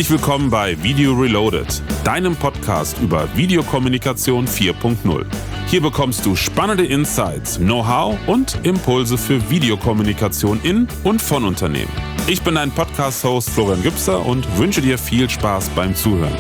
Herzlich willkommen bei Video Reloaded, deinem Podcast über Videokommunikation 4.0. Hier bekommst du spannende Insights, Know-how und Impulse für Videokommunikation in und von Unternehmen. Ich bin dein Podcast-Host Florian Gübser und wünsche dir viel Spaß beim Zuhören.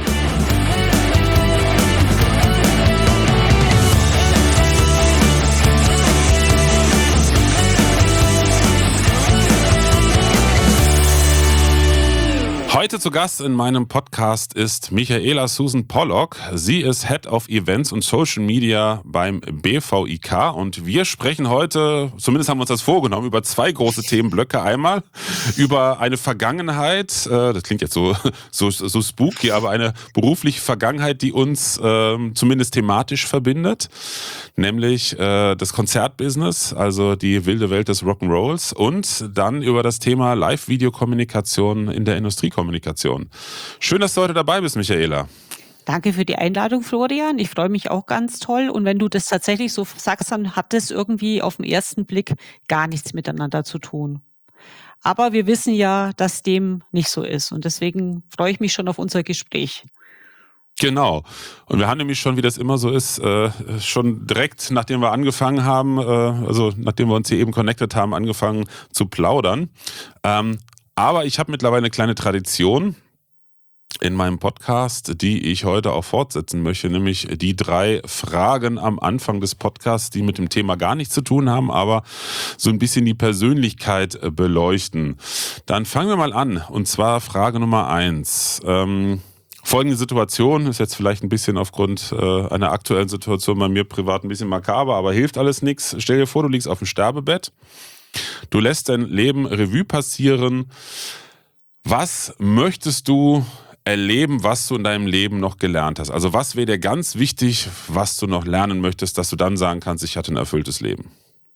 Heute zu Gast in meinem Podcast ist Michaela Susan Pollock. Sie ist Head of Events und Social Media beim BVIK und wir sprechen heute, zumindest haben wir uns das vorgenommen, über zwei große Themenblöcke. Einmal über eine Vergangenheit, das klingt jetzt so spooky, aber eine berufliche Vergangenheit, die uns zumindest thematisch verbindet, nämlich das Konzertbusiness, also die wilde Welt des Rock'n'Rolls, und dann über das Thema Live-Videokommunikation in der Industriekommunikation. Schön, dass du heute dabei bist, Michaela. Danke für die Einladung, Florian. Ich freue mich auch ganz toll. Und wenn du das tatsächlich so sagst, dann hat das irgendwie auf den ersten Blick gar nichts miteinander zu tun. Aber wir wissen ja, dass dem nicht so ist. Und deswegen freue ich mich schon auf unser Gespräch. Genau. Und wir haben nämlich schon, wie das immer so ist, schon direkt, nachdem wir angefangen haben, also nachdem wir uns hier eben connected haben, angefangen zu plaudern. Aber ich habe mittlerweile eine kleine Tradition in meinem Podcast, die ich heute auch fortsetzen möchte, nämlich die 3 Fragen am Anfang des Podcasts, die mit dem Thema gar nichts zu tun haben, aber so ein bisschen die Persönlichkeit beleuchten. Dann fangen wir mal an, und zwar Frage Nummer 1. Folgende Situation ist jetzt vielleicht ein bisschen aufgrund einer aktuellen Situation bei mir privat ein bisschen makaber, aber hilft alles nichts. Stell dir vor, du liegst auf dem Sterbebett. Du lässt dein Leben Revue passieren. Was möchtest du erleben, was du in deinem Leben noch gelernt hast? Also was wäre dir ganz wichtig, was du noch lernen möchtest, dass du dann sagen kannst, ich hatte ein erfülltes Leben?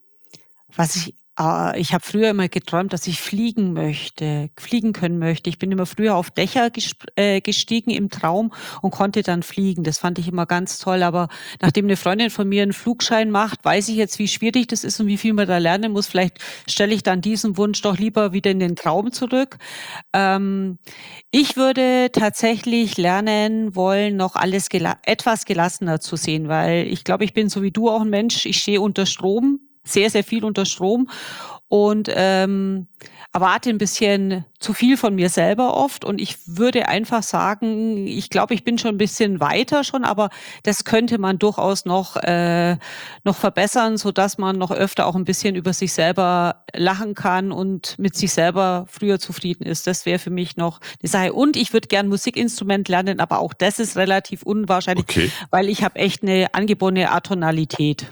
Ich habe früher immer geträumt, dass ich fliegen können möchte. Ich bin immer früher auf Dächer gestiegen im Traum und konnte dann fliegen. Das fand ich immer ganz toll. Aber nachdem eine Freundin von mir einen Flugschein macht, weiß ich jetzt, wie schwierig das ist und wie viel man da lernen muss. Vielleicht stelle ich dann diesen Wunsch doch lieber wieder in den Traum zurück. Ich würde tatsächlich lernen wollen, noch alles etwas gelassener zu sehen, weil ich glaube, ich bin so wie du auch ein Mensch. Ich stehe unter Strom. Sehr, sehr viel unter Strom und erwarte ein bisschen zu viel von mir selber oft. Und ich würde einfach sagen, ich glaube, ich bin schon ein bisschen weiter schon, aber das könnte man durchaus noch verbessern, sodass man noch öfter auch ein bisschen über sich selber lachen kann und mit sich selber früher zufrieden ist. Das wäre für mich noch eine Sache. Und ich würde gern Musikinstrument lernen, aber auch das ist relativ unwahrscheinlich, Okay. Weil ich habe echt eine angeborene Atonalität.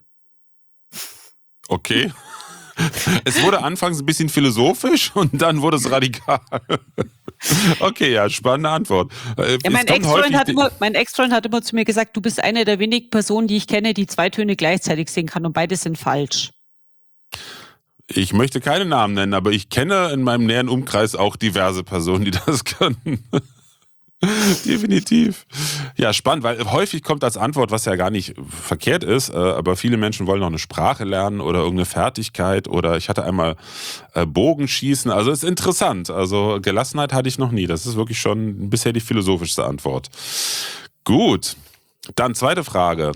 Okay. Es wurde anfangs ein bisschen philosophisch und dann wurde es radikal. Okay, ja, spannende Antwort. Ja, mein Ex-Freund hat immer zu mir gesagt, du bist eine der wenigen Personen, die ich kenne, die 2 Töne gleichzeitig singen kann und beide sind falsch. Ich möchte keine Namen nennen, aber ich kenne in meinem näheren Umkreis auch diverse Personen, die das können. Definitiv. Ja, spannend, weil häufig kommt als Antwort, was ja gar nicht verkehrt ist, aber viele Menschen wollen noch eine Sprache lernen oder irgendeine Fertigkeit oder ich hatte einmal Bogenschießen, also ist interessant. Also Gelassenheit hatte ich noch nie. Das ist wirklich schon bisher die philosophischste Antwort. Gut, dann zweite Frage.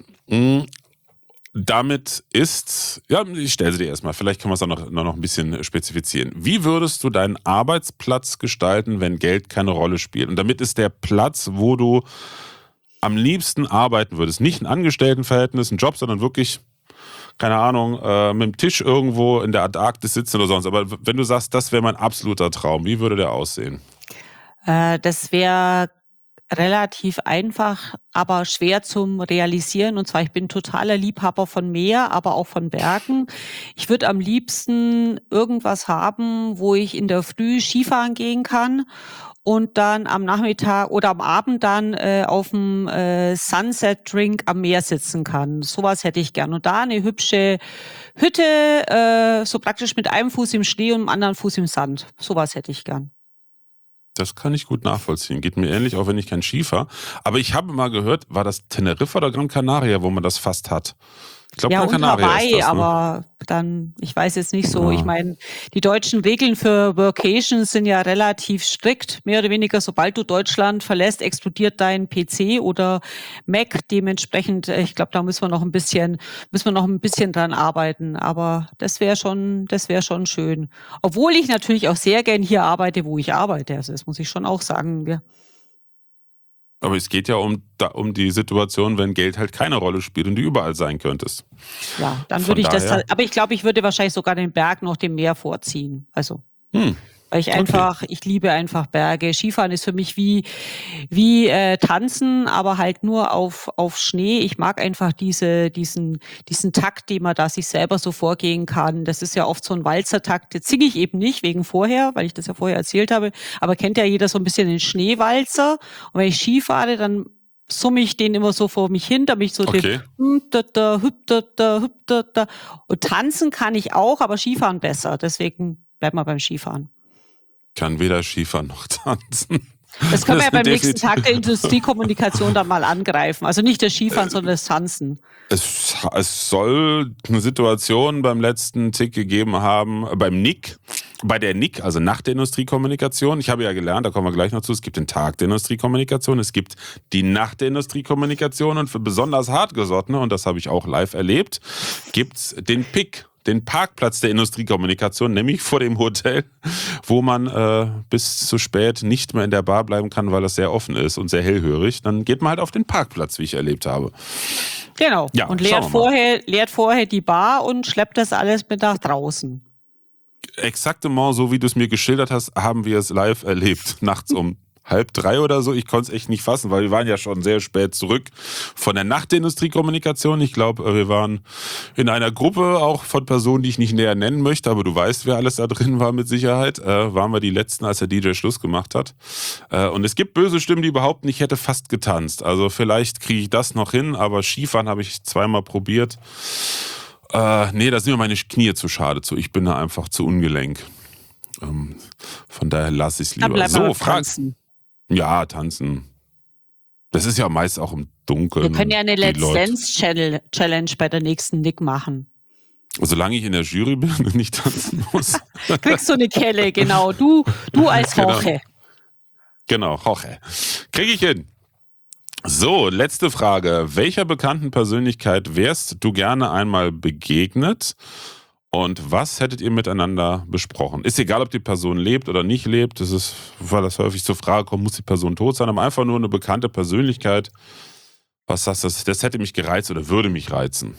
Damit ist, ja, ich stelle sie dir erstmal, vielleicht können wir es auch noch ein bisschen spezifizieren. Wie würdest du deinen Arbeitsplatz gestalten, wenn Geld keine Rolle spielt? Und damit ist der Platz, wo du am liebsten arbeiten würdest. Nicht ein Angestelltenverhältnis, ein Job, sondern wirklich, keine Ahnung, mit dem Tisch irgendwo in der Antarktis sitzen oder sonst. Aber wenn du sagst, das wäre mein absoluter Traum, wie würde der aussehen? Das wäre relativ einfach, aber schwer zum Realisieren. Und zwar, ich bin totaler Liebhaber von Meer, aber auch von Bergen. Ich würde am liebsten irgendwas haben, wo ich in der Früh Skifahren gehen kann und dann am Nachmittag oder am Abend dann auf dem Sunset-Drink am Meer sitzen kann. Sowas hätte ich gern. Und da eine hübsche Hütte, so praktisch mit einem Fuß im Schnee und dem anderen Fuß im Sand. Sowas hätte ich gern. Das kann ich gut nachvollziehen. Geht mir ähnlich, auch wenn ich kein Ski fahre. Aber ich habe mal gehört, war das Teneriffa oder Gran Canaria, wo man das fast hat? Ich glaube, Ja, Gran und Canaria ist Hawaii, das, ne? aber dann, ich weiß jetzt nicht so, ich Ja. meine, die deutschen Regeln für Workations sind ja relativ strikt. Mehr oder weniger, sobald du Deutschland verlässt, explodiert dein PC oder Mac. Dementsprechend, ich glaube, da müssen wir noch ein bisschen dran arbeiten. Aber das wäre schon schön. Obwohl ich natürlich auch sehr gern hier arbeite, wo ich arbeite. Also das muss ich schon auch sagen. Aber es geht ja um die Situation, wenn Geld halt keine Rolle spielt und du überall sein könntest. Ja, dann würde Von ich daher, aber ich glaube, ich würde wahrscheinlich sogar den Berg noch dem Meer vorziehen. Also hm, weil okay. ich liebe einfach Berge. Skifahren ist für mich wie Tanzen, aber halt nur auf Schnee. Ich mag einfach diesen Takt, den man da sich selber so vorgehen kann. Das ist ja oft so ein Walzertakt. Jetzt singe ich eben nicht wegen vorher, weil ich das ja vorher erzählt habe, aber kennt ja jeder so ein bisschen den Schneewalzer. Und wenn ich Ski fahre, dann summe ich den immer so vor mich hin, damit ich so den Okay. da da, hüp da, hüp da. Und tanzen kann ich auch, aber Skifahren besser. Deswegen bleibt mal beim Skifahren. Kann weder Skifahren noch tanzen. Das können wir Das ja sind beim nächsten definitiv. Tag der Industriekommunikation dann mal angreifen. Also nicht das Skifahren, sondern das Tanzen. Es soll eine Situation beim letzten Tick gegeben haben, bei der NIC, also nach der Industriekommunikation. Ich habe ja gelernt, da kommen wir gleich noch zu, es gibt den Tag der Industriekommunikation, es gibt die Nacht der Industriekommunikation und für besonders hartgesottene, und das habe ich auch live erlebt, gibt's den PIC. Den Parkplatz der Industriekommunikation, nämlich vor dem Hotel, wo man bis zu spät nicht mehr in der Bar bleiben kann, weil es sehr offen ist und sehr hellhörig. Dann geht man halt auf den Parkplatz, wie ich erlebt habe. Genau. Ja, Und schauen wir mal. leert vorher die Bar und schleppt das alles mit nach draußen. Exaktement so, wie du es mir geschildert hast, haben wir es live erlebt. Nachts um 2:30 oder so. Ich konnte es echt nicht fassen, weil wir waren ja schon sehr spät zurück von der Nacht der Industriekommunikation. Ich glaube, wir waren in einer Gruppe auch von Personen, die ich nicht näher nennen möchte, aber du weißt, wer alles da drin war mit Sicherheit. Waren wir die Letzten, als der DJ Schluss gemacht hat. Und es gibt böse Stimmen, die behaupten, ich hätte fast getanzt. Also vielleicht kriege ich das noch hin, aber Skifahren habe ich zweimal probiert. Nee, da sind mir meine Knie zu schade zu. Ich bin da einfach zu ungelenk. Von daher lasse ich es Dann lieber. bleiben wir So, beim Tanzen. Ja, tanzen. Das ist ja meist auch im Wir Dunkeln können und ja eine die Let's Leute. Dance Challenge bei der nächsten Nick machen. Solange ich in der Jury bin und nicht tanzen muss. Kriegst du eine Kelle, genau. Du als Genau. Hoche. Genau, Jorge. Krieg ich hin. So, letzte Frage. Welcher bekannten Persönlichkeit wärst du gerne einmal begegnet? Und was hättet ihr miteinander besprochen? Ist egal, ob die Person lebt oder nicht lebt. Das ist, weil das häufig zur Frage kommt, muss die Person tot sein, aber einfach nur eine bekannte Persönlichkeit. Was sagst du? Das hätte mich gereizt oder würde mich reizen.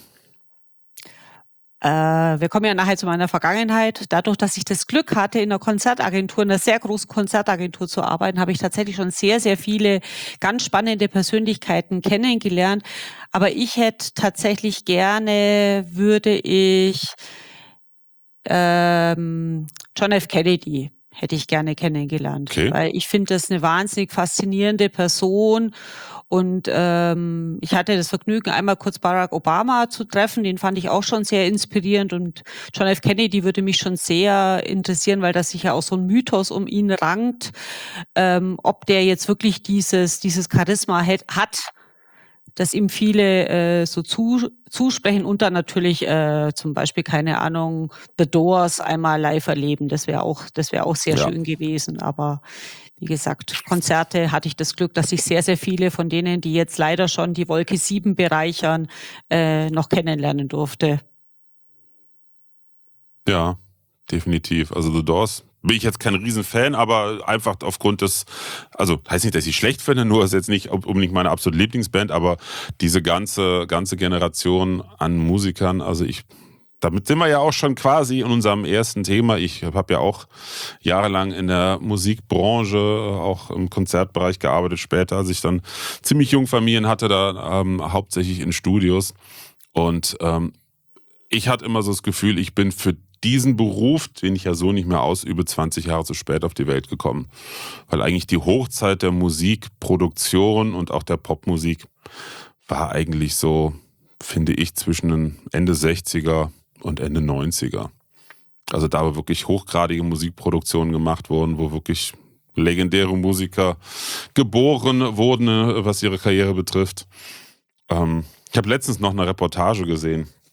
Wir kommen ja nachher zu meiner Vergangenheit. Dadurch, dass ich das Glück hatte, in einer sehr großen Konzertagentur zu arbeiten, habe ich tatsächlich schon sehr, sehr viele ganz spannende Persönlichkeiten kennengelernt. Aber ich hätte tatsächlich würde ich John F. Kennedy hätte ich gerne kennengelernt, Okay. weil ich finde das eine wahnsinnig faszinierende Person und ich hatte das Vergnügen, einmal kurz Barack Obama zu treffen, den fand ich auch schon sehr inspirierend und John F. Kennedy würde mich schon sehr interessieren, weil das sich ja auch so ein Mythos um ihn rankt, ob der jetzt wirklich dieses Charisma hat, dass ihm viele so zusprechen und dann natürlich zum Beispiel, keine Ahnung, The Doors einmal live erleben. Das wäre auch sehr Ja. schön gewesen. Aber wie gesagt, Konzerte hatte ich das Glück, dass ich sehr, sehr viele von denen, die jetzt leider schon die Wolke 7 bereichern, noch kennenlernen durfte. Ja, definitiv. Also The Doors bin ich jetzt kein Riesenfan, aber einfach aufgrund des, also heißt nicht, dass ich schlecht finde, nur ist jetzt nicht unbedingt meine absolute Lieblingsband, aber diese ganze Generation an Musikern, also damit sind wir ja auch schon quasi in unserem ersten Thema. Ich habe ja auch jahrelang in der Musikbranche, auch im Konzertbereich gearbeitet, später, als ich dann ziemlich jung Familien hatte, da hauptsächlich in Studios. Und ich hatte immer so das Gefühl, ich bin für diesen Beruf, den ich ja so nicht mehr ausübe, 20 Jahre zu spät auf die Welt gekommen. Weil eigentlich die Hochzeit der Musikproduktion und auch der Popmusik war eigentlich so, finde ich, zwischen den Ende 60er und Ende 90er. Also da wo wirklich hochgradige Musikproduktionen gemacht wurden, wo wirklich legendäre Musiker geboren wurden, was ihre Karriere betrifft. Ich habe letztens noch eine Reportage gesehen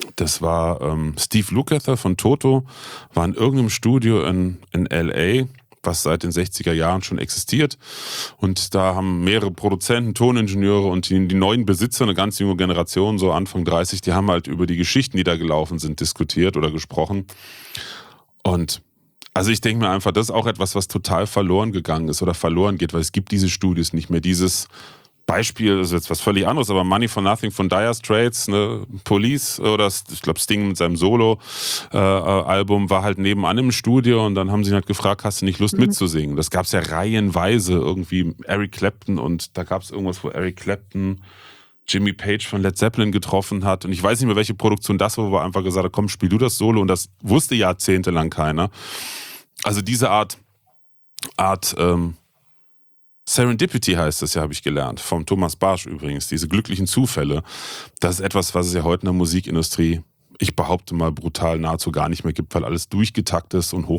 Das war Steve Lukather von Toto, war in irgendeinem Studio in L.A., was seit den 60er Jahren schon existiert. Und da haben mehrere Produzenten, Toningenieure und die neuen Besitzer, eine ganz junge Generation, so Anfang 30, die haben halt über die Geschichten, die da gelaufen sind, diskutiert oder gesprochen. Und also ich denke mir einfach, das ist auch etwas, was total verloren gegangen ist oder verloren geht, weil es gibt diese Studios nicht mehr. Dieses Beispiel ist jetzt was völlig anderes, aber Money for Nothing von Dire Straits, ne, Police oder ich glaube Sting mit seinem Solo-Album war halt nebenan im Studio und dann haben sie ihn halt gefragt, hast du nicht Lust mitzusingen? Das gab es ja reihenweise irgendwie, Eric Clapton und da gab es irgendwas, wo Eric Clapton Jimmy Page von Led Zeppelin getroffen hat und ich weiß nicht mehr, welche Produktion das war, wo er einfach gesagt hat, komm, spiel du das Solo und das wusste jahrzehntelang keiner. Also diese Art Serendipity heißt das ja, habe ich gelernt, vom Thomas Barsch übrigens, diese glücklichen Zufälle. Das ist etwas, was es ja heute in der Musikindustrie, ich behaupte mal, brutal nahezu gar nicht mehr gibt, weil alles durchgetaktet ist und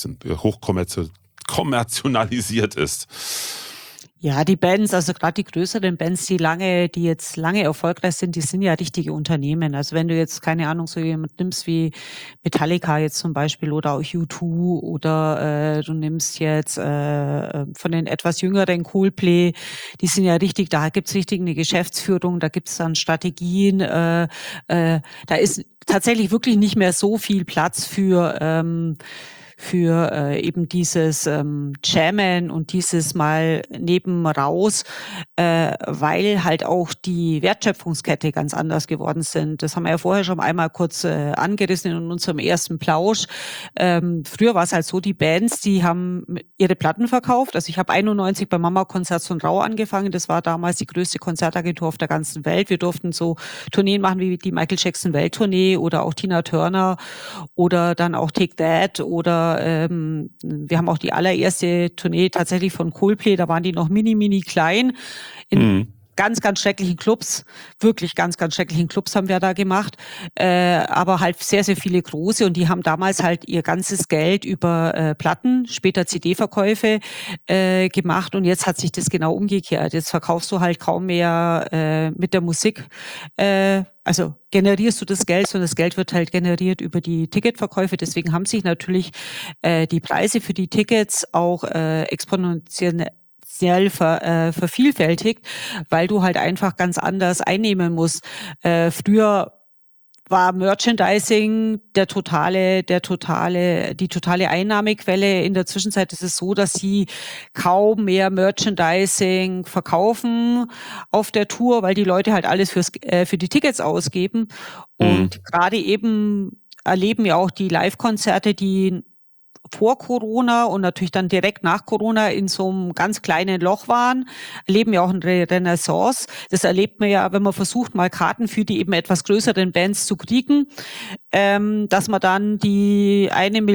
hochkommerzialisiert ist. Ja, die Bands, also gerade die größeren Bands, die jetzt lange erfolgreich sind, die sind ja richtige Unternehmen. Also wenn du jetzt, keine Ahnung, so jemand nimmst wie Metallica jetzt zum Beispiel oder auch U2 oder du nimmst jetzt von den etwas jüngeren Coldplay, die sind ja richtig, da gibt's richtig eine Geschäftsführung, da gibt's dann Strategien, da ist tatsächlich wirklich nicht mehr so viel Platz für eben dieses Jammen und dieses mal neben raus, weil halt auch die Wertschöpfungskette ganz anders geworden sind. Das haben wir ja vorher schon einmal kurz angerissen in unserem ersten Plausch. Früher war es halt so, die Bands, die haben ihre Platten verkauft. Also ich habe 91 bei Mama Konzerts und Rau angefangen. Das war damals die größte Konzertagentur auf der ganzen Welt. Wir durften so Tourneen machen wie die Michael Jackson Welttournee oder auch Tina Turner oder dann auch Take That oder wir haben auch die allererste Tournee tatsächlich von Coldplay, da waren die noch mini klein, in ganz, ganz schrecklichen Clubs, wirklich ganz, ganz schrecklichen Clubs haben wir da gemacht, aber halt sehr, sehr viele große und die haben damals halt ihr ganzes Geld über Platten, später CD-Verkäufe gemacht und jetzt hat sich das genau umgekehrt. Jetzt verkaufst du halt kaum mehr mit der Musik, also generierst du das Geld, sondern das Geld wird halt generiert über die Ticketverkäufe. Deswegen haben sich natürlich die Preise für die Tickets auch exponentiell vervielfältigt, weil du halt einfach ganz anders einnehmen musst. Früher war Merchandising die totale Einnahmequelle. In der Zwischenzeit ist es so, dass sie kaum mehr Merchandising verkaufen auf der Tour, weil die Leute halt alles für die Tickets ausgeben. Und gerade eben erleben ja auch die Live-Konzerte, die vor Corona und natürlich dann direkt nach Corona in so einem ganz kleinen Loch waren, erleben ja auch eine Renaissance. Das erlebt man ja, wenn man versucht, mal Karten für die eben etwas größeren Bands zu kriegen, dass man dann die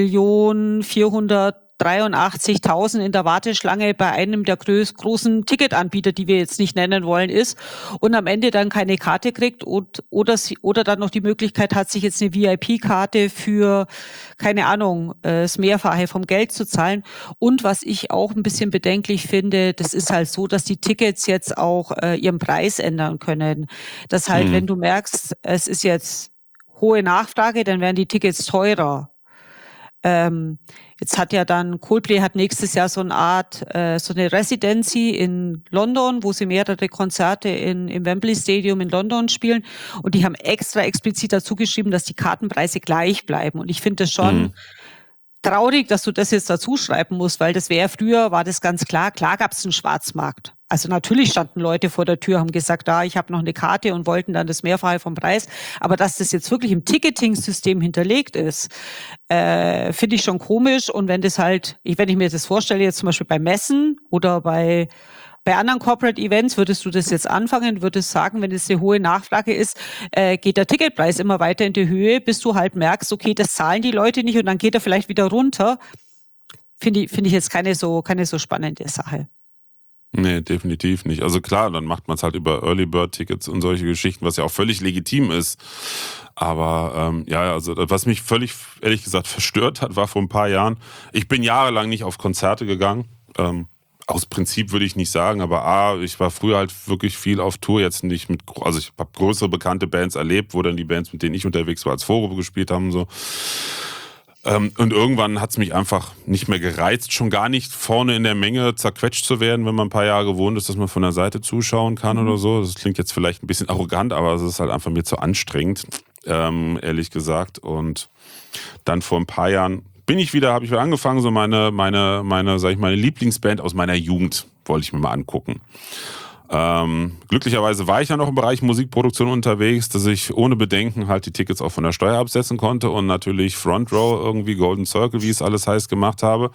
1.483.000 in der Warteschlange bei einem der großen Ticketanbieter, die wir jetzt nicht nennen wollen, ist und am Ende dann keine Karte kriegt oder dann noch die Möglichkeit hat, sich jetzt eine VIP-Karte für, keine Ahnung, das Mehrfache vom Geld zu zahlen. Und was ich auch ein bisschen bedenklich finde, das ist halt so, dass die Tickets jetzt auch ihren Preis ändern können. Dass halt, wenn du merkst, es ist jetzt hohe Nachfrage, dann werden die Tickets teurer. Jetzt hat ja dann Coldplay hat nächstes Jahr so eine Residency in London, wo sie mehrere Konzerte im Wembley Stadium in London spielen und die haben extra explizit dazu geschrieben, dass die Kartenpreise gleich bleiben und ich finde das schon traurig, dass du das jetzt dazu schreiben musst, weil früher war das ganz klar gab es einen Schwarzmarkt. Also natürlich standen Leute vor der Tür, haben gesagt, ich habe noch eine Karte und wollten dann das Mehrfache vom Preis. Aber dass das jetzt wirklich im Ticketing-System hinterlegt ist, finde ich schon komisch. Und wenn ich mir das vorstelle, jetzt zum Beispiel bei Messen oder bei anderen Corporate Events, würdest du das jetzt anfangen, würdest sagen, wenn es eine hohe Nachfrage ist, geht der Ticketpreis immer weiter in die Höhe, bis du halt merkst, okay, das zahlen die Leute nicht und dann geht er vielleicht wieder runter. Finde ich jetzt keine so spannende Sache. Nee, definitiv nicht. Also klar, dann macht man es halt über Early Bird Tickets und solche Geschichten, was ja auch völlig legitim ist. Aber also was mich völlig, ehrlich gesagt, verstört hat, war vor ein paar Jahren, ich bin jahrelang nicht auf Konzerte gegangen, Aus Prinzip würde ich nicht sagen, aber ich war früher halt wirklich viel auf Tour, jetzt nicht also ich habe größere bekannte Bands erlebt, wo dann die Bands, mit denen ich unterwegs war, als Vorgruppe gespielt haben und so. Und irgendwann hat es mich einfach nicht mehr gereizt, schon gar nicht vorne in der Menge zerquetscht zu werden, wenn man ein paar Jahre gewohnt ist, dass man von der Seite zuschauen kann oder so. Das klingt jetzt vielleicht ein bisschen arrogant, aber es ist halt einfach mir zu anstrengend, ehrlich gesagt. Und dann vor ein paar Jahren habe ich wieder angefangen, so meine Lieblingsband aus meiner Jugend wollte ich mir mal angucken. Glücklicherweise war ich ja noch im Bereich Musikproduktion unterwegs, dass ich ohne Bedenken halt die Tickets auch von der Steuer absetzen konnte und natürlich Front Row, irgendwie Golden Circle, wie es alles heißt, gemacht habe.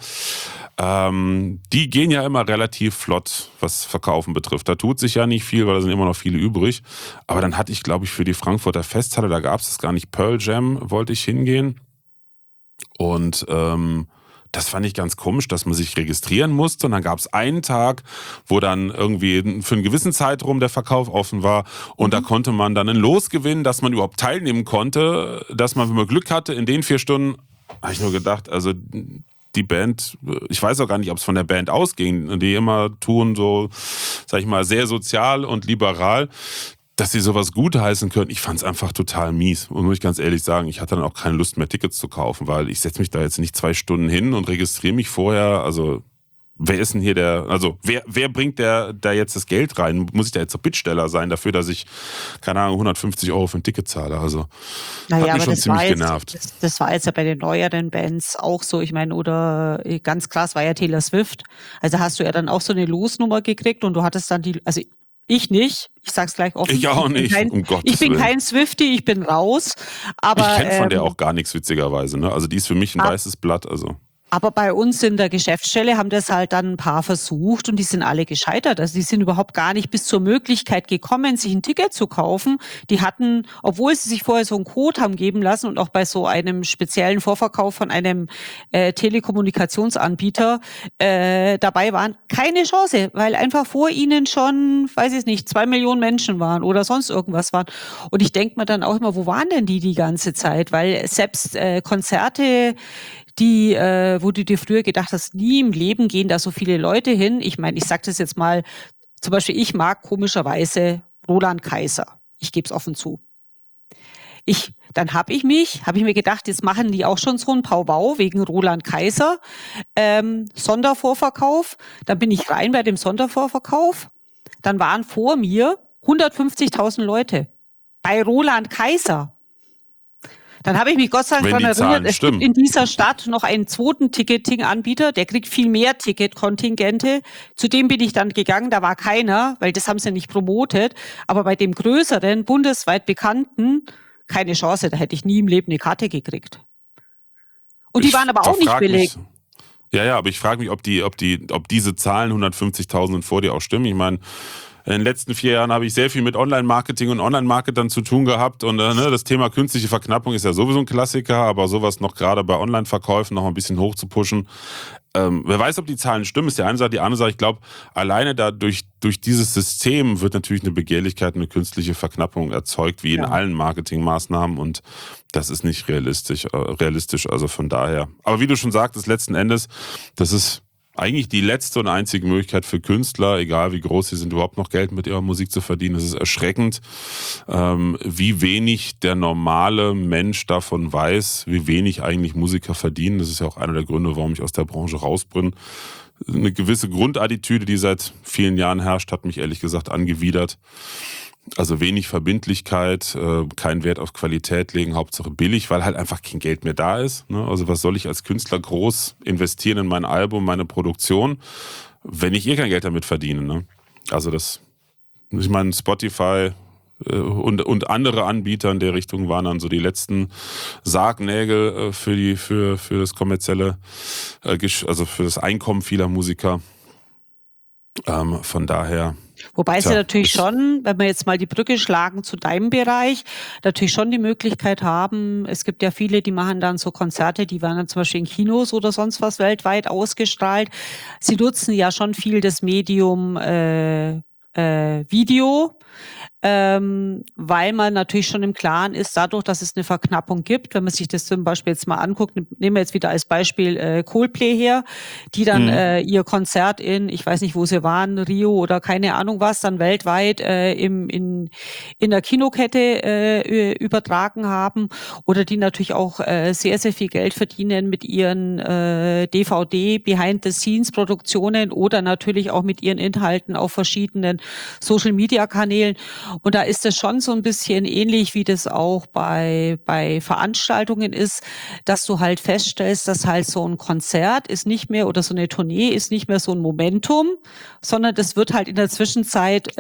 Die gehen ja immer relativ flott, was Verkaufen betrifft. Da tut sich ja nicht viel, weil da sind immer noch viele übrig. Aber dann hatte ich, glaube ich, für die Frankfurter Festhalle, da gab es das gar nicht, Pearl Jam, wollte ich hingehen. Und das fand ich ganz komisch, dass man sich registrieren musste. Und dann gab es einen Tag, wo dann irgendwie für einen gewissen Zeitraum der Verkauf offen war. Und da konnte man dann ein Los gewinnen, dass man überhaupt teilnehmen konnte. Dass man, wenn man Glück hatte, in den 4 Stunden, habe ich nur gedacht, also die Band, ich weiß auch gar nicht, ob es von der Band ausging, die immer tun, so, sag ich mal, sehr sozial und liberal, dass sie sowas gutheißen können. Ich fand es einfach total mies. Und muss ich ganz ehrlich sagen, ich hatte dann auch keine Lust mehr, Tickets zu kaufen, weil ich setze mich da jetzt nicht 2 Stunden hin und registriere mich vorher. Also, wer ist denn hier wer bringt da jetzt das Geld rein? Muss ich da jetzt der Bittsteller sein dafür, dass ich, keine Ahnung, 150 € für ein Ticket zahle? Also, hat mich schon ziemlich genervt. Das war jetzt ja bei den neueren Bands auch so. Ich meine, oder ganz krass war ja Taylor Swift. Also hast du ja dann auch so eine Losnummer gekriegt und du hattest dann also ich nicht, ich sag's gleich offen. Ich auch nicht, um Gottes Willen. Ich bin kein Swiftie, ich bin raus. Aber, ich kenne von der auch gar nichts, witzigerweise. Ne? Also die ist für mich ein weißes Blatt. Also. Aber bei uns in der Geschäftsstelle haben das halt dann ein paar versucht und die sind alle gescheitert. Also die sind überhaupt gar nicht bis zur Möglichkeit gekommen, sich ein Ticket zu kaufen. Die hatten, obwohl sie sich vorher so einen Code haben geben lassen und auch bei so einem speziellen Vorverkauf von einem Telekommunikationsanbieter dabei waren, keine Chance, weil einfach vor ihnen schon, weiß ich nicht, 2 Millionen Menschen waren oder sonst irgendwas waren. Und ich denke mir dann auch immer, wo waren denn die ganze Zeit? Weil selbst Konzerte, wo du dir früher gedacht hast, nie im Leben gehen da so viele Leute hin. Ich meine, ich sage das jetzt mal, zum Beispiel ich mag komischerweise Roland Kaiser. Ich gebe es offen zu. Dann habe ich mir gedacht, jetzt machen die auch schon so ein Powwow wegen Roland Kaiser. Sondervorverkauf. Dann bin ich rein bei dem Sondervorverkauf. Dann waren vor mir 150.000 Leute. Bei Roland Kaiser. Dann habe ich mich Gott sei Dank daran erinnert, es gibt in dieser Stadt noch einen zweiten Ticketing-Anbieter, der kriegt viel mehr Ticketkontingente. Zu dem bin ich dann gegangen, da war keiner, weil das haben sie nicht promotet. Aber bei dem größeren, bundesweit bekannten, keine Chance, da hätte ich nie im Leben eine Karte gekriegt. Und die waren aber auch nicht billig. Ja, aber ich frage mich, ob diese Zahlen 150.000 vor dir auch stimmen. Ich meine, in den letzten 4 Jahren habe ich sehr viel mit Online-Marketing und Online-Marketern zu tun gehabt und das Thema künstliche Verknappung ist ja sowieso ein Klassiker, aber sowas noch gerade bei Online-Verkäufen noch ein bisschen hoch zu pushen. Wer weiß, ob die Zahlen stimmen, ist die eine Sache. Die andere Sache, ich glaube, alleine durch dieses System wird natürlich eine Begehrlichkeit, eine künstliche Verknappung erzeugt, wie in allen Marketingmaßnahmen und das ist nicht realistisch, also von daher. Aber wie du schon sagtest, letzten Endes, das ist eigentlich die letzte und einzige Möglichkeit für Künstler, egal wie groß sie sind, überhaupt noch Geld mit ihrer Musik zu verdienen. Es ist erschreckend, wie wenig der normale Mensch davon weiß, wie wenig eigentlich Musiker verdienen. Das ist ja auch einer der Gründe, warum ich aus der Branche raus bin. Eine gewisse Grundattitüde, die seit vielen Jahren herrscht, hat mich ehrlich gesagt angewidert. Also wenig Verbindlichkeit, keinen Wert auf Qualität legen, Hauptsache billig, weil halt einfach kein Geld mehr da ist. Ne? Also was soll ich als Künstler groß investieren in mein Album, meine Produktion, wenn ich kein Geld damit verdiene. Ne? Also ich meine, Spotify und andere Anbieter in der Richtung waren dann so die letzten Sargnägel für das kommerzielle, also für das Einkommen vieler Musiker. Von daher... Wobei sie natürlich schon, wenn wir jetzt mal die Brücke schlagen zu deinem Bereich, natürlich schon die Möglichkeit haben, es gibt ja viele, die machen dann so Konzerte, die werden dann zum Beispiel in Kinos oder sonst was weltweit ausgestrahlt. Sie nutzen ja schon viel das Medium Video. weil man natürlich schon im Klaren ist, dadurch, dass es eine Verknappung gibt, wenn man sich das zum Beispiel jetzt mal anguckt, nehmen wir jetzt wieder als Beispiel Coldplay her, die dann Mhm. ihr Konzert ich weiß nicht, wo sie waren, Rio oder keine Ahnung was, dann weltweit in der Kinokette übertragen haben, oder die natürlich auch sehr, sehr viel Geld verdienen mit ihren DVD-Behind-the-Scenes-Produktionen oder natürlich auch mit ihren Inhalten auf verschiedenen Social-Media-Kanälen. Und da ist es schon so ein bisschen ähnlich, wie das auch bei Veranstaltungen ist, dass du halt feststellst, dass halt so ein Konzert ist nicht mehr, oder so eine Tournee ist nicht mehr so ein Momentum, sondern das wird halt in der Zwischenzeit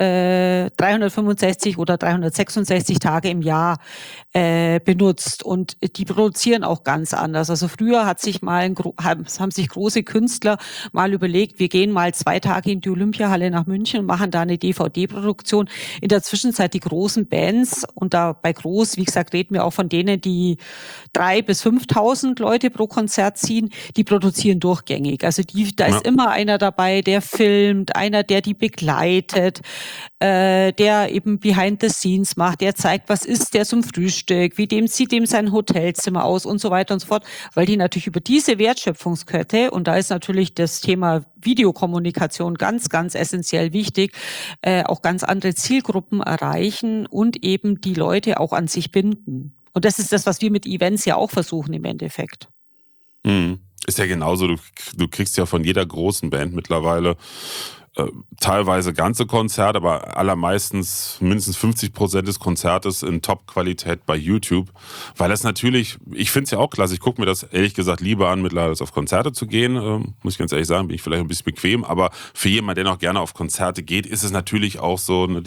365 oder 366 Tage im Jahr benutzt, und die produzieren auch ganz anders. Also früher haben sich große Künstler mal überlegt, wir gehen mal 2 Tage in die Olympiahalle nach München und machen da eine DVD-Produktion. In der Zwischenzeit die großen Bands, und da bei groß, wie gesagt, reden wir auch von denen, die 3.000 bis 5.000 Leute pro Konzert ziehen, die produzieren durchgängig. Also da Ja. ist immer einer dabei, der filmt, einer, der die begleitet, der eben Behind the Scenes macht, der zeigt, was ist der zum Frühstück, sieht dem sein Hotelzimmer aus und so weiter und so fort, weil die natürlich über diese Wertschöpfungskette, und da ist natürlich das Thema Videokommunikation ganz, ganz essentiell wichtig, auch ganz andere Zielgruppen erreichen und eben die Leute auch an sich binden. Und das ist das, was wir mit Events ja auch versuchen im Endeffekt. Mhm. Ist ja genauso, du kriegst ja von jeder großen Band mittlerweile teilweise ganze Konzerte, aber allermeistens mindestens 50% des Konzertes in Top-Qualität bei YouTube, weil das natürlich, ich finde es ja auch klasse, ich gucke mir das ehrlich gesagt lieber an, mittlerweile als auf Konzerte zu gehen, muss ich ganz ehrlich sagen, bin ich vielleicht ein bisschen bequem, aber für jemanden, der noch gerne auf Konzerte geht, ist es natürlich auch so, ne,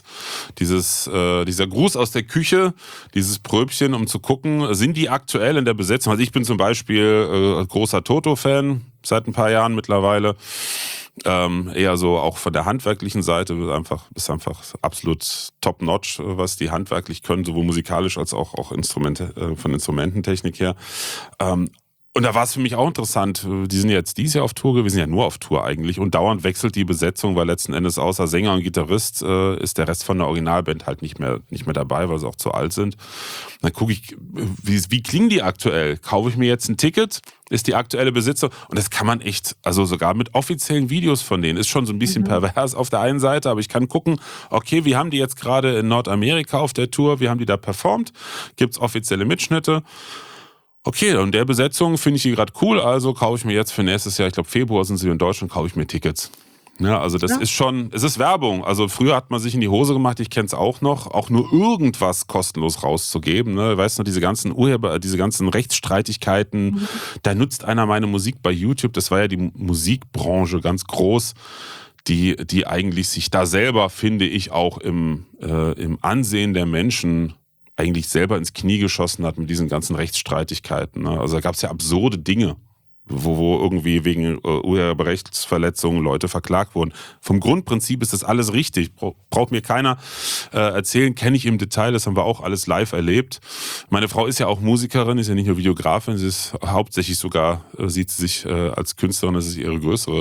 dieser Gruß aus der Küche, dieses Pröbchen, um zu gucken, sind die aktuell in der Besetzung? Also ich bin zum Beispiel großer Toto-Fan, seit ein paar Jahren mittlerweile. Eher so auch von der handwerklichen Seite ist einfach absolut top-notch, was die handwerklich können, sowohl musikalisch als auch Instrumente, von Instrumententechnik her. Und da war es für mich auch interessant, die sind jetzt dieses Jahr auf Tour gewesen, ja nur auf Tour eigentlich, und dauernd wechselt die Besetzung, weil letzten Endes außer Sänger und Gitarrist ist der Rest von der Originalband halt nicht mehr dabei, weil sie auch zu alt sind. Dann gucke ich, wie klingen die aktuell? Kaufe ich mir jetzt ein Ticket? Ist die aktuelle Besetzung? Und das kann man echt, also sogar mit offiziellen Videos von denen, ist schon so ein bisschen pervers auf der einen Seite, aber ich kann gucken, okay, wie haben die jetzt gerade in Nordamerika auf der Tour, wie haben die da performt? Gibt's offizielle Mitschnitte? Okay, und der Besetzung finde ich die gerade cool, also kaufe ich mir jetzt für nächstes Jahr, ich glaube Februar sind sie in Deutschland, kaufe ich mir Tickets. Ja, also das Ja. ist schon, es ist Werbung. Also früher hat man sich in die Hose gemacht, ich kenne es auch noch, auch nur irgendwas kostenlos rauszugeben. Ne? Weißt du, diese ganzen Rechtsstreitigkeiten, da nutzt einer meine Musik bei YouTube, das war ja die Musikbranche ganz groß, die eigentlich sich da selber, finde ich, auch im Ansehen der Menschen eigentlich selber ins Knie geschossen hat mit diesen ganzen Rechtsstreitigkeiten. Ne? Also da gab es ja absurde Dinge, wo irgendwie wegen Urheberrechtsverletzungen Leute verklagt wurden. Vom Grundprinzip ist das alles richtig. Braucht mir keiner erzählen, kenne ich im Detail, das haben wir auch alles live erlebt. Meine Frau ist ja auch Musikerin, ist ja nicht nur Videografin, sie ist hauptsächlich sogar, sieht sie sich als Künstlerin, das ist ihre größere,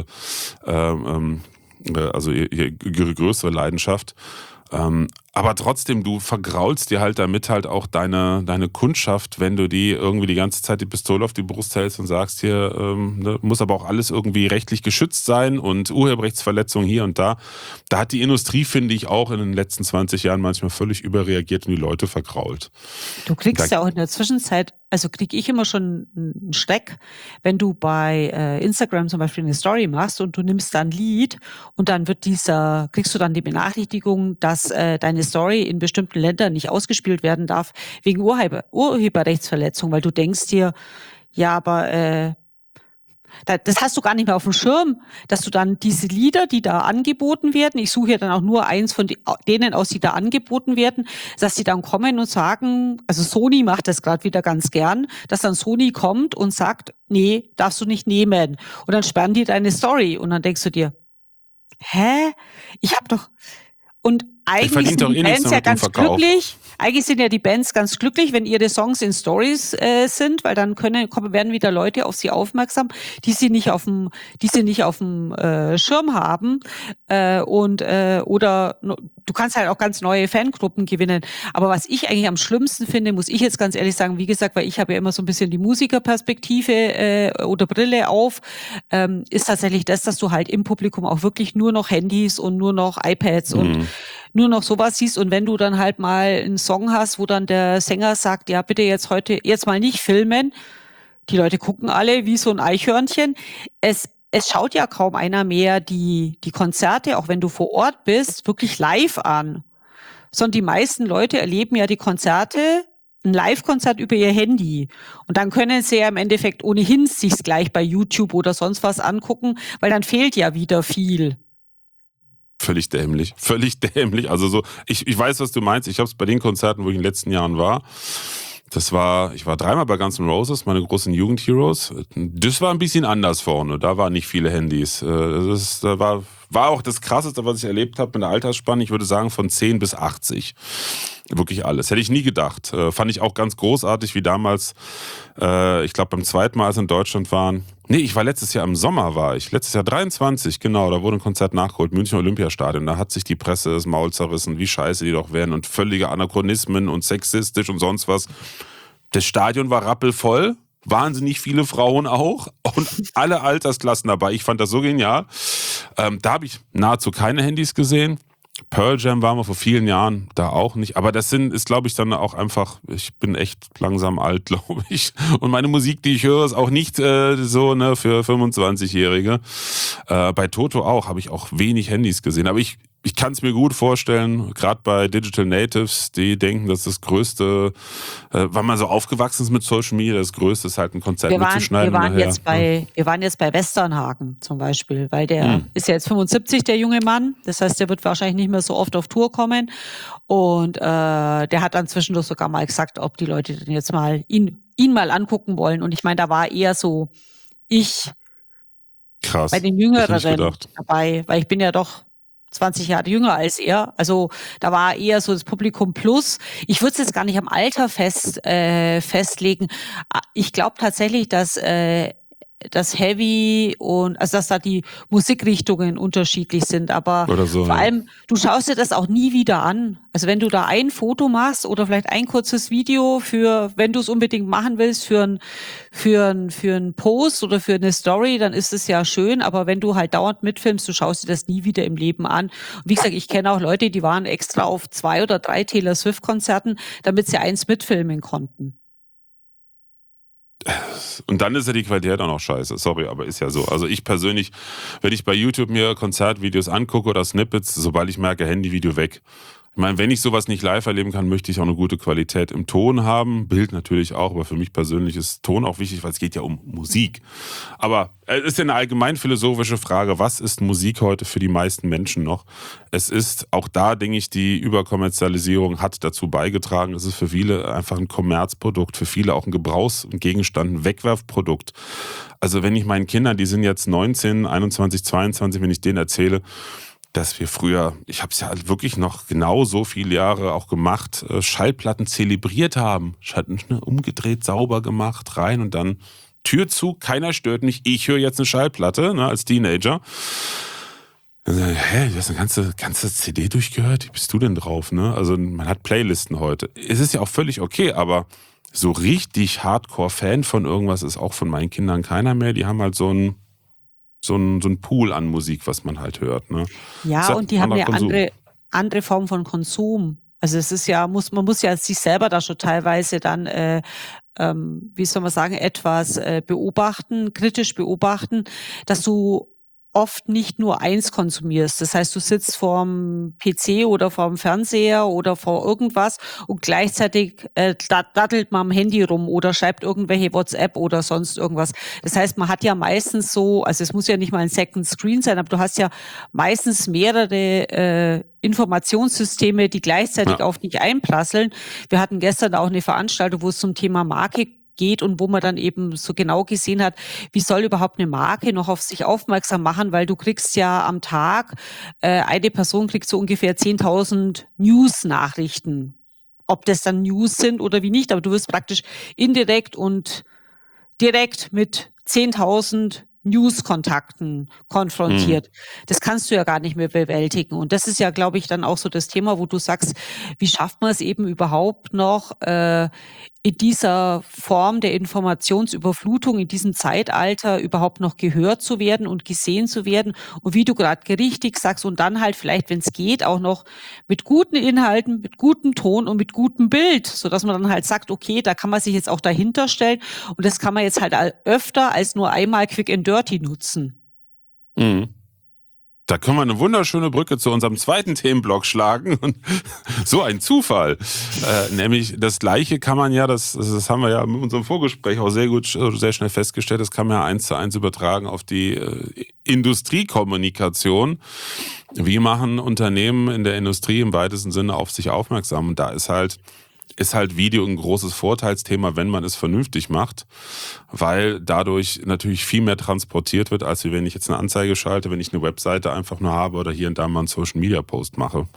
ihre größere Leidenschaft. Aber trotzdem, du vergraulst dir halt damit halt auch deine Kundschaft, wenn du die irgendwie die ganze Zeit die Pistole auf die Brust hältst und sagst, hier muss aber auch alles irgendwie rechtlich geschützt sein und Urheberrechtsverletzungen hier und da. Da hat die Industrie, finde ich, auch in den letzten 20 Jahren manchmal völlig überreagiert und die Leute vergrault. Du kriegst ja auch in der Zwischenzeit, also kriege ich immer schon einen Schreck, wenn du bei Instagram zum Beispiel eine Story machst und du nimmst dann ein Lied, und dann kriegst du dann die Benachrichtigung, dass deine Story in bestimmten Ländern nicht ausgespielt werden darf wegen Urheberrechtsverletzung, weil du denkst dir, ja, aber das hast du gar nicht mehr auf dem Schirm, dass du dann diese Lieder, die da angeboten werden, ich suche ja dann auch nur eins von denen aus, die da angeboten werden, dass die dann kommen und sagen, also Sony macht das gerade wieder ganz gern, dass dann Sony kommt und sagt, nee, darfst du nicht nehmen. Und dann sperren die deine Story und dann denkst du dir, hä? Ich habe doch... Und eigentlich verdient sind doch die eh nichts Bands ja damit im ganz Verkauf. glücklich. Eigentlich sind ja die Bands ganz glücklich, wenn ihre Songs in Stories sind, weil dann werden wieder Leute auf sie aufmerksam, die sie nicht auf dem Schirm haben. Du kannst halt auch ganz neue Fangruppen gewinnen. Aber was ich eigentlich am schlimmsten finde, muss ich jetzt ganz ehrlich sagen, wie gesagt, weil ich habe ja immer so ein bisschen die Musikerperspektive oder Brille auf, ist tatsächlich das, dass du halt im Publikum auch wirklich nur noch Handys und nur noch iPads und nur noch sowas siehst. Und wenn du dann halt mal einen Song hast, wo dann der Sänger sagt, ja, bitte jetzt mal nicht filmen, die Leute gucken alle wie so ein Eichhörnchen. Es schaut ja kaum einer mehr die Konzerte, auch wenn du vor Ort bist, wirklich live an. Sondern die meisten Leute erleben ja die Konzerte, ein Live-Konzert über ihr Handy. Und dann können sie ja im Endeffekt ohnehin sich's gleich bei YouTube oder sonst was angucken, weil dann fehlt ja wieder viel. Völlig dämlich, völlig dämlich. Also so, ich weiß, was du meinst. Ich habe es bei den Konzerten, wo ich in den letzten Jahren war. Ich war dreimal bei Guns N' Roses, meine großen Jugendheroes. Das war ein bisschen anders vorne. Da waren nicht viele Handys. Da war auch das Krasseste, was ich erlebt habe in der Altersspanne. Ich würde sagen von 10 bis 80. Wirklich alles. Hätte ich nie gedacht. Fand ich auch ganz großartig, wie damals, ich glaube beim zweiten Mal, als wir in Deutschland waren. Nee, ich war letztes Jahr im Sommer, letztes Jahr 23, genau, da wurde ein Konzert nachgeholt, Münchner Olympiastadion. Da hat sich die Presse das Maul zerrissen, wie scheiße die doch wären und völlige Anachronismen und sexistisch und sonst was. Das Stadion war rappelvoll, wahnsinnig viele Frauen auch und alle Altersklassen dabei. Ich fand das so genial. Da habe ich nahezu keine Handys gesehen. Pearl Jam waren wir vor vielen Jahren, da auch nicht. Aber das ist, glaube ich, dann auch einfach, ich bin echt langsam alt, glaube ich. Und meine Musik, die ich höre, ist auch nicht für 25-Jährige. Bei Toto auch, habe ich auch wenig Handys gesehen. Aber ich kann es mir gut vorstellen, gerade bei Digital Natives, die denken, dass das Größte, weil man so aufgewachsen ist mit Social Media, das Größte ist halt ein Konzert mitzuschneiden. Wir waren jetzt bei Westernhagen zum Beispiel, weil der ist ja jetzt 75, der junge Mann. Das heißt, der wird wahrscheinlich nicht mehr so oft auf Tour kommen. Und der hat dann zwischendurch sogar mal gesagt, ob die Leute dann jetzt mal ihn mal angucken wollen. Und ich meine, da war eher so Krass. Bei den Jüngeren dabei, weil ich bin ja doch 20 Jahre jünger als er. Also da war eher so das Publikum plus. Ich würde es jetzt gar nicht am Alter festlegen. Ich glaube tatsächlich, dass das Heavy und also dass da die Musikrichtungen unterschiedlich sind, aber so, vor allem, du schaust dir das auch nie wieder an. Also wenn du da ein Foto machst oder vielleicht ein kurzes Video wenn du es unbedingt machen willst, für einen Post oder für eine Story, dann ist es ja schön, aber wenn du halt dauernd mitfilmst, du schaust dir das nie wieder im Leben an. Und wie gesagt, ich kenne auch Leute, die waren extra auf 2 oder 3 Taylor Swift Konzerten, damit sie eins mitfilmen konnten. Und dann ist ja die Qualität auch noch scheiße. Sorry, aber ist ja so. Also ich persönlich, wenn ich bei YouTube mir Konzertvideos angucke oder Snippets, sobald ich merke, Handyvideo weg. Ich meine, wenn ich sowas nicht live erleben kann, möchte ich auch eine gute Qualität im Ton haben. Bild natürlich auch, aber für mich persönlich ist Ton auch wichtig, weil es geht ja um Musik. Aber es ist ja eine allgemein philosophische Frage, was ist Musik heute für die meisten Menschen noch? Es ist, auch da denke ich, die Überkommerzialisierung hat dazu beigetragen. Es ist für viele einfach ein Kommerzprodukt, für viele auch ein Gebrauchsgegenstand, ein Wegwerfprodukt. Also wenn ich meinen Kindern, die sind jetzt 19, 21, 22, wenn ich denen erzähle, dass wir früher, ich habe es ja wirklich noch genau so viele Jahre auch gemacht, Schallplatten zelebriert haben. Umgedreht, sauber gemacht, rein und dann Tür zu, keiner stört mich, ich höre jetzt eine Schallplatte, ne, als Teenager. Hä, du hast eine ganze CD durchgehört? Wie bist du denn drauf? Ne? Also man hat Playlisten heute. Es ist ja auch völlig okay, aber so richtig Hardcore-Fan von irgendwas ist auch von meinen Kindern keiner mehr. Die haben halt so ein Pool an Musik, was man halt hört. Ne? Ja, und die haben eine andere Form von Konsum. Also es ist ja, man muss ja sich selber da schon teilweise dann, wie soll man sagen, etwas kritisch beobachten, dass du oft nicht nur eins konsumierst. Das heißt, du sitzt vorm PC oder vorm Fernseher oder vor irgendwas und gleichzeitig dattelt man am Handy rum oder schreibt irgendwelche WhatsApp oder sonst irgendwas. Das heißt, man hat ja meistens also es muss ja nicht mal ein Second Screen sein, aber du hast ja meistens mehrere Informationssysteme, die gleichzeitig auf dich einprasseln. Wir hatten gestern auch eine Veranstaltung, wo es zum Thema Marke geht und wo man dann eben so genau gesehen hat, wie soll überhaupt eine Marke noch auf sich aufmerksam machen, weil du kriegst ja am Tag, eine Person kriegt so ungefähr 10.000 News-Nachrichten. Ob das dann News sind oder wie nicht, aber du wirst praktisch indirekt und direkt mit 10.000 News-Kontakten Mhm. konfrontiert. Das kannst du ja gar nicht mehr bewältigen. Und das ist ja, glaube ich, dann auch so das Thema, wo du sagst, wie schafft man es eben überhaupt noch, in dieser Form der Informationsüberflutung, in diesem Zeitalter überhaupt noch gehört zu werden und gesehen zu werden? Und wie du gerade richtig sagst, und dann halt vielleicht, wenn es geht, auch noch mit guten Inhalten, mit gutem Ton und mit gutem Bild, sodass man dann halt sagt, okay, da kann man sich jetzt auch dahinter stellen und das kann man jetzt halt öfter als nur einmal Quick and Dirty nutzen. Mhm. Da können wir eine wunderschöne Brücke zu unserem zweiten Themenblock schlagen. Und so ein Zufall. Nämlich das Gleiche kann man ja, das haben wir ja in unserem Vorgespräch auch sehr gut, sehr schnell festgestellt, das kann man ja 1:1 übertragen auf die Industriekommunikation. Wie machen Unternehmen in der Industrie im weitesten Sinne auf sich aufmerksam? Und da ist halt Video ein großes Vorteilsthema, wenn man es vernünftig macht, weil dadurch natürlich viel mehr transportiert wird, als wenn ich jetzt eine Anzeige schalte, wenn ich eine Webseite einfach nur habe oder hier und da mal einen Social-Media-Post mache.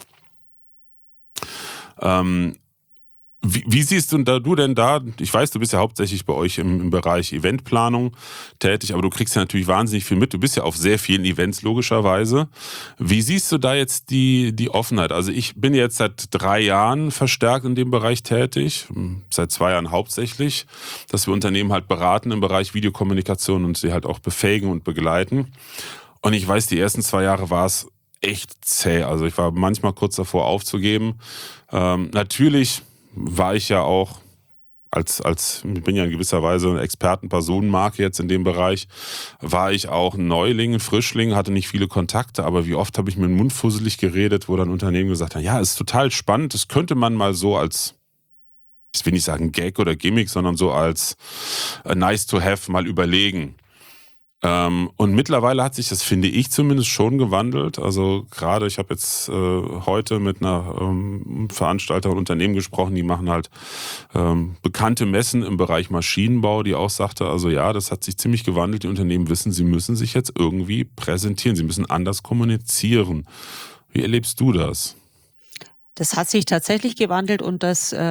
Ähm, wie siehst du denn da, ich weiß, du bist ja hauptsächlich bei euch im Bereich Eventplanung tätig, aber du kriegst ja natürlich wahnsinnig viel mit. Du bist ja auf sehr vielen Events logischerweise. Wie siehst du da jetzt die Offenheit? Also ich bin jetzt seit 3 Jahren verstärkt in dem Bereich tätig, seit 2 Jahren hauptsächlich, dass wir Unternehmen halt beraten im Bereich Videokommunikation und sie halt auch befähigen und begleiten. Und ich weiß, die ersten 2 Jahre war es echt zäh. Also ich war manchmal kurz davor aufzugeben. Natürlich war ich ja auch ich bin ja in gewisser Weise eine Expertenpersonenmarke jetzt in dem Bereich, war ich auch ein Neuling, ein Frischling, hatte nicht viele Kontakte, aber wie oft habe ich mir den Mund fusselig geredet, wo dann Unternehmen gesagt haben, ja, ist total spannend, das könnte man mal so als, ich will nicht sagen Gag oder Gimmick, sondern so als nice to have mal überlegen. Und mittlerweile hat sich das, finde ich, zumindest schon gewandelt. Also gerade, ich habe jetzt heute mit einer Veranstalter und Unternehmen gesprochen, die machen halt bekannte Messen im Bereich Maschinenbau, die auch sagte, also ja, das hat sich ziemlich gewandelt. Die Unternehmen wissen, sie müssen sich jetzt irgendwie präsentieren, sie müssen anders kommunizieren. Wie erlebst du das? Das hat sich tatsächlich gewandelt und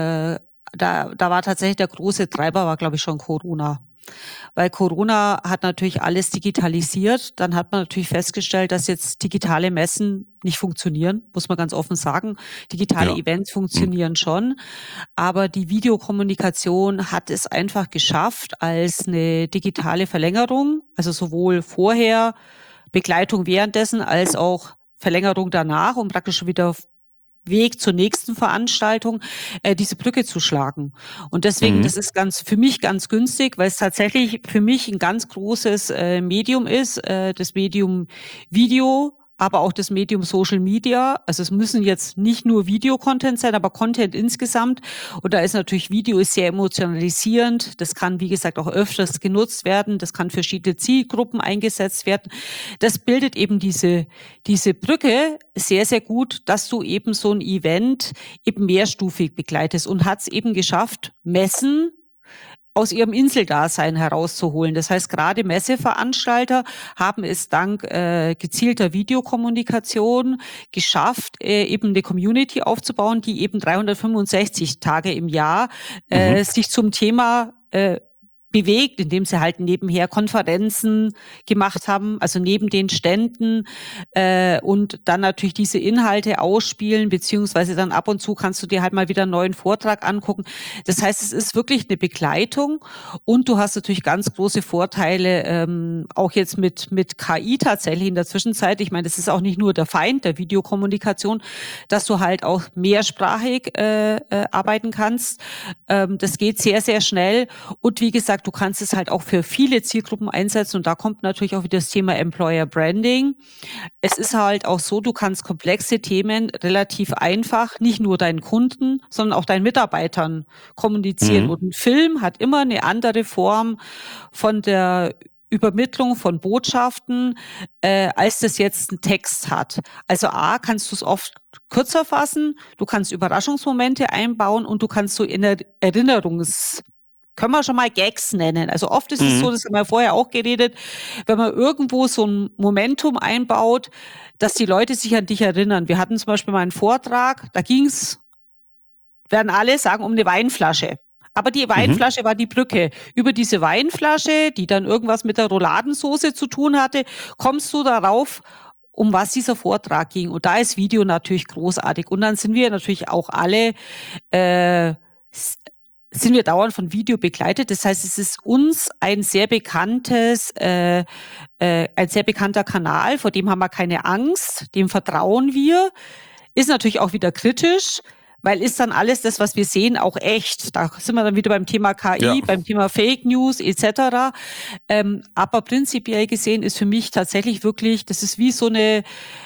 da war tatsächlich der große Treiber war, glaube ich, schon Corona. Weil Corona hat natürlich alles digitalisiert. Dann hat man natürlich festgestellt, dass jetzt digitale Messen nicht funktionieren, muss man ganz offen sagen. Digitale Ja. Events Hm. funktionieren schon, aber die Videokommunikation hat es einfach geschafft als eine digitale Verlängerung, also sowohl vorher, Begleitung währenddessen als auch Verlängerung danach, um praktisch schon wieder Weg zur nächsten Veranstaltung, diese Brücke zu schlagen. Und deswegen, Mhm. das ist für mich ganz günstig, weil es tatsächlich für mich ein ganz großes, Medium ist, das Medium Video, aber auch das Medium Social Media. Also, es müssen jetzt nicht nur Videocontent sein, aber Content insgesamt. Und da ist natürlich Video ist sehr emotionalisierend. Das kann, wie gesagt, auch öfters genutzt werden. Das kann für verschiedene Zielgruppen eingesetzt werden. Das bildet eben diese Brücke sehr, sehr gut, dass du eben so ein Event eben mehrstufig begleitest und hat es eben geschafft, Messen aus ihrem Inseldasein herauszuholen. Das heißt, gerade Messeveranstalter haben es dank, gezielter Videokommunikation geschafft, eben eine Community aufzubauen, die eben 365 Tage im Jahr, Mhm. sich zum Thema, bewegt, indem sie halt nebenher Konferenzen gemacht haben, also neben den Ständen, und dann natürlich diese Inhalte ausspielen, beziehungsweise dann ab und zu kannst du dir halt mal wieder einen neuen Vortrag angucken. Das heißt, es ist wirklich eine Begleitung und du hast natürlich ganz große Vorteile, auch jetzt mit KI tatsächlich in der Zwischenzeit. Ich meine, das ist auch nicht nur der Feind der Videokommunikation, dass du halt auch mehrsprachig, arbeiten kannst. Das geht sehr, sehr schnell und wie gesagt, du kannst es halt auch für viele Zielgruppen einsetzen und da kommt natürlich auch wieder das Thema Employer Branding. Es ist halt auch so, du kannst komplexe Themen relativ einfach nicht nur deinen Kunden, sondern auch deinen Mitarbeitern kommunizieren. Mhm. Und ein Film hat immer eine andere Form von der Übermittlung von Botschaften, als das jetzt ein Text hat. Also A, kannst du es oft kürzer fassen, du kannst Überraschungsmomente einbauen und du kannst so Erinnerungsmomente können wir schon mal Gags nennen. Also oft ist es so, das haben wir vorher auch geredet, wenn man irgendwo so ein Momentum einbaut, dass die Leute sich an dich erinnern. Wir hatten zum Beispiel mal einen Vortrag, da ging's, werden alle sagen, um eine Weinflasche. Aber die Mhm. Weinflasche war die Brücke. Über diese Weinflasche, die dann irgendwas mit der Rouladensoße zu tun hatte, kommst du darauf, um was dieser Vortrag ging. Und da ist Video natürlich großartig. Und dann sind wir natürlich auch alle äh, s- sind wir dauernd von Video begleitet. Das heißt, es ist uns ein sehr bekannter Kanal, vor dem haben wir keine Angst, dem vertrauen wir. Ist natürlich auch wieder kritisch, weil ist dann alles das, was wir sehen, auch echt? Da sind wir dann wieder beim Thema Ja. KI, beim Thema Fake News etc. Aber prinzipiell gesehen ist für mich tatsächlich wirklich, das ist wie so eine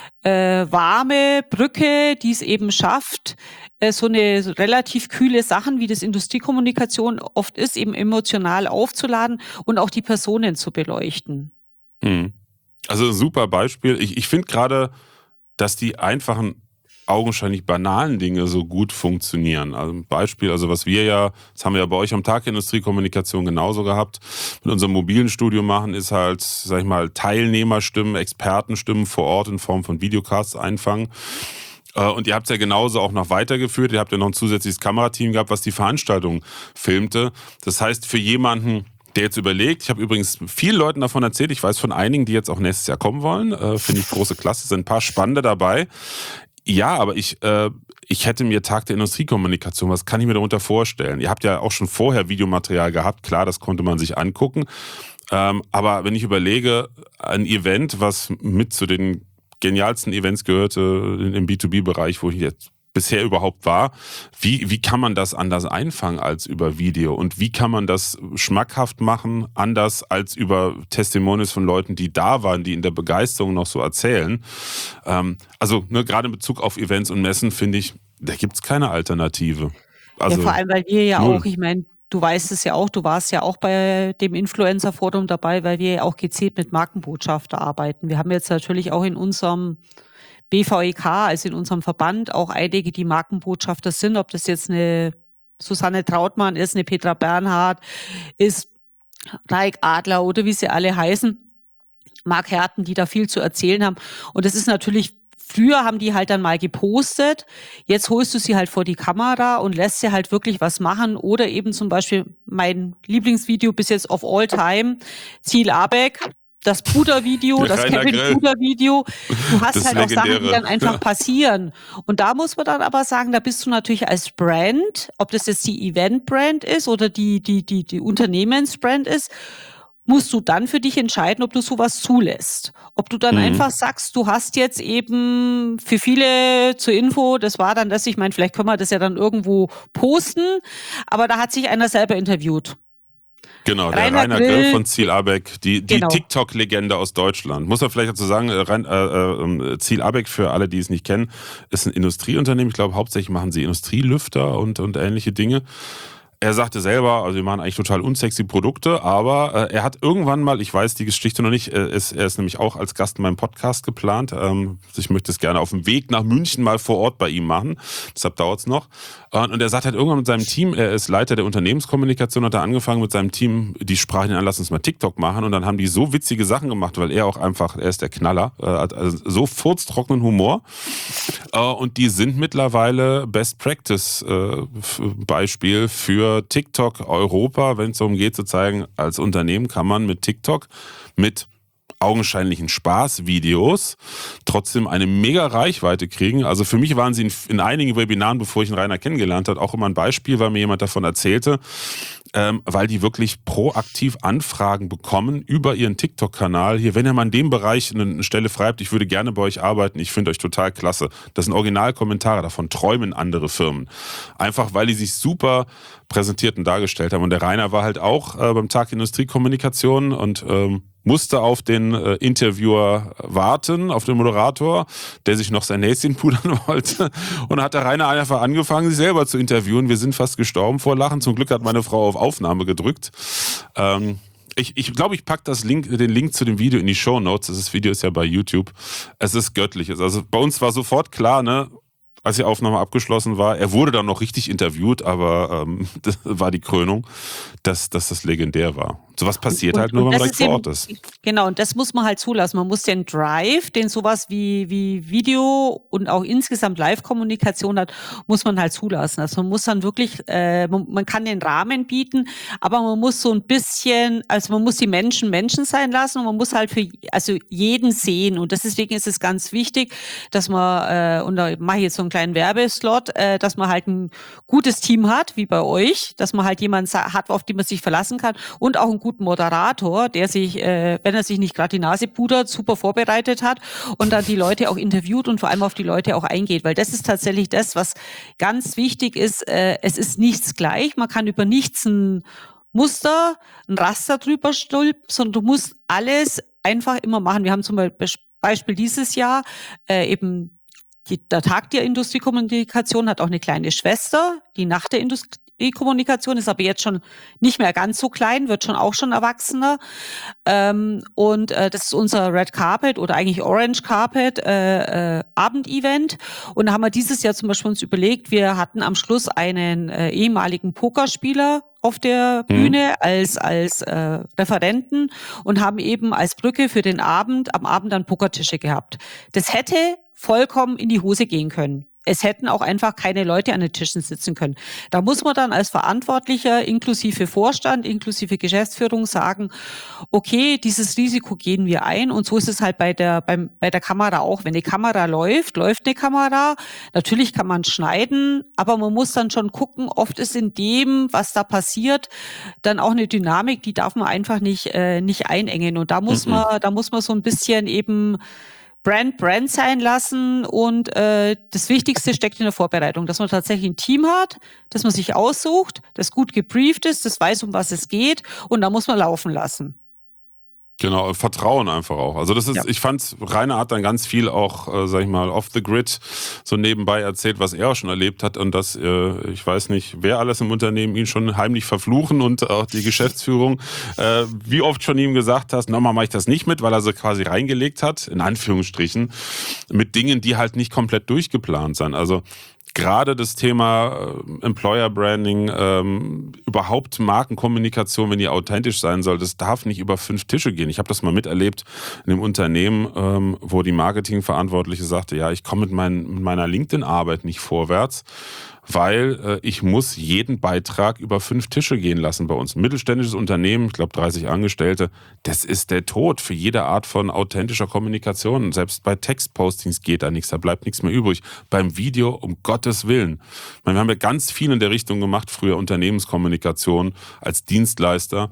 warme Brücke, die es eben schafft, so eine so relativ kühle Sachen, wie das Industriekommunikation oft ist, eben emotional aufzuladen und auch die Personen zu beleuchten. Mhm. Also ein super Beispiel. Ich finde gerade, dass die einfachen, augenscheinlich banalen Dinge so gut funktionieren. Also ein Beispiel, also was wir ja, das haben wir ja bei euch am Tag Industriekommunikation genauso gehabt, mit unserem mobilen Studio machen, ist halt, sag ich mal, Teilnehmerstimmen, Expertenstimmen vor Ort in Form von Videocasts einfangen. Und ihr habt es ja genauso auch noch weitergeführt. Ihr habt ja noch ein zusätzliches Kamerateam gehabt, was die Veranstaltung filmte. Das heißt, für jemanden, der jetzt überlegt, ich habe übrigens vielen Leuten davon erzählt, ich weiß von einigen, die jetzt auch nächstes Jahr kommen wollen, finde ich große Klasse, sind ein paar Spannende dabei. Ja, aber ich hätte mir Tag der Industriekommunikation, was kann ich mir darunter vorstellen? Ihr habt ja auch schon vorher Videomaterial gehabt, klar, das konnte man sich angucken. Aber wenn ich überlege, ein Event, was mit zu den genialsten Events gehörte im B2B-Bereich, wo ich jetzt bisher überhaupt war, wie kann man das anders einfangen als über Video? Und wie kann man das schmackhaft machen, anders als über Testimonials von Leuten, die da waren, die in der Begeisterung noch so erzählen? Also ne, gerade in Bezug auf Events und Messen finde ich, da gibt es keine Alternative. Ja, vor Also allem, weil wir ja auch, null. ich meine, du weißt es ja auch, du warst ja auch bei dem Influencer-Forum dabei, weil wir ja auch gezielt mit Markenbotschafter arbeiten. Wir haben jetzt natürlich auch in unserem BVEK, also in unserem Verband, auch einige, die Markenbotschafter sind, ob das jetzt eine Susanne Trautmann ist, eine Petra Bernhard ist, Raik Adler oder wie sie alle heißen. Marc Herten, die da viel zu erzählen haben. Und das ist natürlich, früher haben die halt dann mal gepostet. Jetzt holst du sie halt vor die Kamera und lässt sie halt wirklich was machen. Oder eben zum Beispiel mein Lieblingsvideo bis jetzt of all time, Ziel Abeck. Das Puder-Video, das Rainer Kevin Grill, Puder-Video. Du hast das halt auch Sachen, die legendäre. dann einfach passieren. Und da muss man dann aber sagen, da bist du natürlich als Brand, ob das jetzt die Event-Brand ist oder die Unternehmensbrand ist, musst du dann für dich entscheiden, ob du sowas zulässt. Ob du dann Mhm. einfach sagst, du hast jetzt eben für viele zur Info, das war dann das, ich meine, vielleicht können wir das ja dann irgendwo posten, aber da hat sich einer selber interviewt. Genau, der Rainer Rainer Grill Grill, von Ziel Abeck, die genau. TikTok-Legende aus Deutschland. Muss man vielleicht dazu sagen, Ziel Abeck, für alle, die es nicht kennen, ist ein Industrieunternehmen. Ich glaube, hauptsächlich machen sie Industrielüfter und ähnliche Dinge. Er sagte selber, also wir machen eigentlich total unsexy Produkte, aber er hat irgendwann mal, ich weiß die Geschichte noch nicht, er ist nämlich auch als Gast in meinem Podcast geplant. Ich möchte es gerne auf dem Weg nach München mal vor Ort bei ihm machen, deshalb dauert es noch. Und er sagt halt irgendwann mit seinem Team, er ist Leiter der Unternehmenskommunikation, hat er angefangen mit seinem Team, die sprachen ihn an, lass uns mal TikTok machen, und dann haben die so witzige Sachen gemacht, weil er auch einfach, er ist der Knaller, hat also so furztrockenen Humor. Und die sind mittlerweile Best Practice Beispiel für TikTok Europa, wenn es darum geht zu zeigen, als Unternehmen kann man mit TikTok, mit augenscheinlichen Spaßvideos trotzdem eine mega Reichweite kriegen. Also für mich waren sie in einigen Webinaren, bevor ich den Rainer kennengelernt habe, auch immer ein Beispiel, weil mir jemand davon erzählte, weil die wirklich proaktiv Anfragen bekommen über ihren TikTok-Kanal. Hier, wenn ihr mal in dem Bereich eine Stelle schreibt, ich würde gerne bei euch arbeiten, ich finde euch total klasse. Das sind Originalkommentare, davon träumen andere Firmen. Einfach, weil die sich super präsentiert und dargestellt haben. Und der Rainer war halt auch beim Tag Industriekommunikation und musste auf den Interviewer warten, auf den Moderator, der sich noch sein Näschen pudern wollte. Und dann hat der Rainer einfach angefangen, sich selber zu interviewen. Wir sind fast gestorben vor Lachen. Zum Glück hat meine Frau auf Aufnahme gedrückt. Ich glaube, ich packe den Link zu dem Video in die Shownotes. Das Video ist ja bei YouTube. Es ist göttlich. Also bei uns war sofort klar, ne? als die Aufnahme abgeschlossen war. Er wurde dann noch richtig interviewt, aber das war die Krönung, dass das legendär war. Sowas passiert halt nur, wenn man direkt vor Ort ist. Genau, und das muss man halt zulassen. Man muss den Drive, den sowas wie Video und auch insgesamt Live-Kommunikation hat, muss man halt zulassen. Also man muss dann wirklich, man kann den Rahmen bieten, aber man muss so ein bisschen, also man muss die Menschen sein lassen und man muss halt also jeden sehen. Und deswegen ist es ganz wichtig, dass man, und da mache ich jetzt so einen kleinen Werbeslot, dass man halt ein gutes Team hat, wie bei euch, dass man halt jemanden hat, auf den man sich verlassen kann und auch einen guten Moderator, der sich, wenn er sich nicht gerade die Nase pudert, super vorbereitet hat und dann die Leute auch interviewt und vor allem auf die Leute auch eingeht, weil das ist tatsächlich das, was ganz wichtig ist. Es ist nichts gleich, man kann über nichts ein Muster, ein Raster drüber stülpen, sondern du musst alles einfach immer machen. Wir haben zum Beispiel dieses Jahr eben der Tag der Industriekommunikation hat auch eine kleine Schwester, die Nacht der Industriekommunikation ist aber jetzt schon nicht mehr ganz so klein, wird schon auch schon erwachsener. Und das ist unser Red Carpet oder eigentlich Orange Carpet Abendevent. Und da haben wir dieses Jahr zum Beispiel uns überlegt, wir hatten am Schluss einen ehemaligen Pokerspieler auf der Bühne als Referenten und haben eben als Brücke für den Abend am Abend dann Pokertische gehabt. Das hätte vollkommen in die Hose gehen können. Es hätten auch einfach keine Leute an den Tischen sitzen können. Da muss man dann als Verantwortlicher inklusive Vorstand, inklusive Geschäftsführung sagen, okay, dieses Risiko gehen wir ein. Und so ist es halt bei der Kamera auch. Wenn eine Kamera läuft eine Kamera. Natürlich kann man schneiden, aber man muss dann schon gucken, oft ist in dem, was da passiert, dann auch eine Dynamik, die darf man einfach nicht einengen. Und da muss man so ein bisschen eben Brand sein lassen und das Wichtigste steckt in der Vorbereitung, dass man tatsächlich ein Team hat, das man sich aussucht, das gut gebrieft ist, das weiß, um was es geht und da muss man laufen lassen. Genau, Vertrauen einfach auch. Also das ist, ja. Ich fand, Rainer hat dann ganz viel auch, sag ich mal, off the grid so nebenbei erzählt, was er auch schon erlebt hat und dass, ich weiß nicht, wer alles im Unternehmen ihn schon heimlich verfluchen und auch die Geschäftsführung, wie oft schon ihm gesagt hast, nochmal mache ich das nicht mit, weil er sie quasi reingelegt hat, in Anführungsstrichen, mit Dingen, die halt nicht komplett durchgeplant sind. Also gerade das Thema Employer Branding, überhaupt Markenkommunikation, wenn die authentisch sein soll, das darf nicht über 5 Tische gehen. Ich habe das mal miterlebt in einem Unternehmen, wo die Marketingverantwortliche sagte, ja, ich komme mit meiner LinkedIn-Arbeit nicht vorwärts, weil ich muss jeden Beitrag über 5 Tische gehen lassen bei uns. Ein mittelständisches Unternehmen, ich glaube 30 Angestellte, das ist der Tod für jede Art von authentischer Kommunikation. Selbst bei Textpostings geht da nichts, da bleibt nichts mehr übrig. Beim Video, um Gottes Willen. Ich meine, wir haben ja ganz viel in der Richtung gemacht, früher Unternehmenskommunikation als Dienstleister.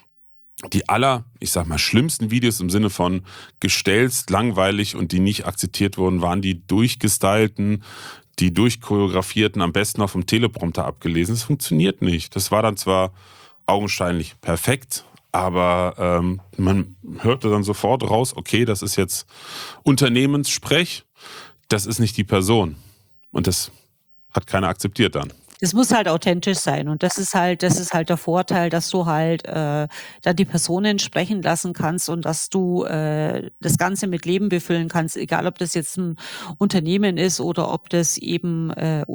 Die ich sag mal, schlimmsten Videos im Sinne von gestelzt, langweilig und die nicht akzeptiert wurden, waren die durchgestylten, die durchchoreografierten, am besten noch vom Teleprompter abgelesen. Das funktioniert nicht. Das war dann zwar augenscheinlich perfekt, aber man hörte dann sofort raus, okay, das ist jetzt Unternehmenssprech, das ist nicht die Person. Und das hat keiner akzeptiert dann. Das muss halt authentisch sein und das ist halt der Vorteil, dass du halt dann die Personen sprechen lassen kannst und dass du das Ganze mit Leben befüllen kannst, egal ob das jetzt ein Unternehmen ist oder ob das eben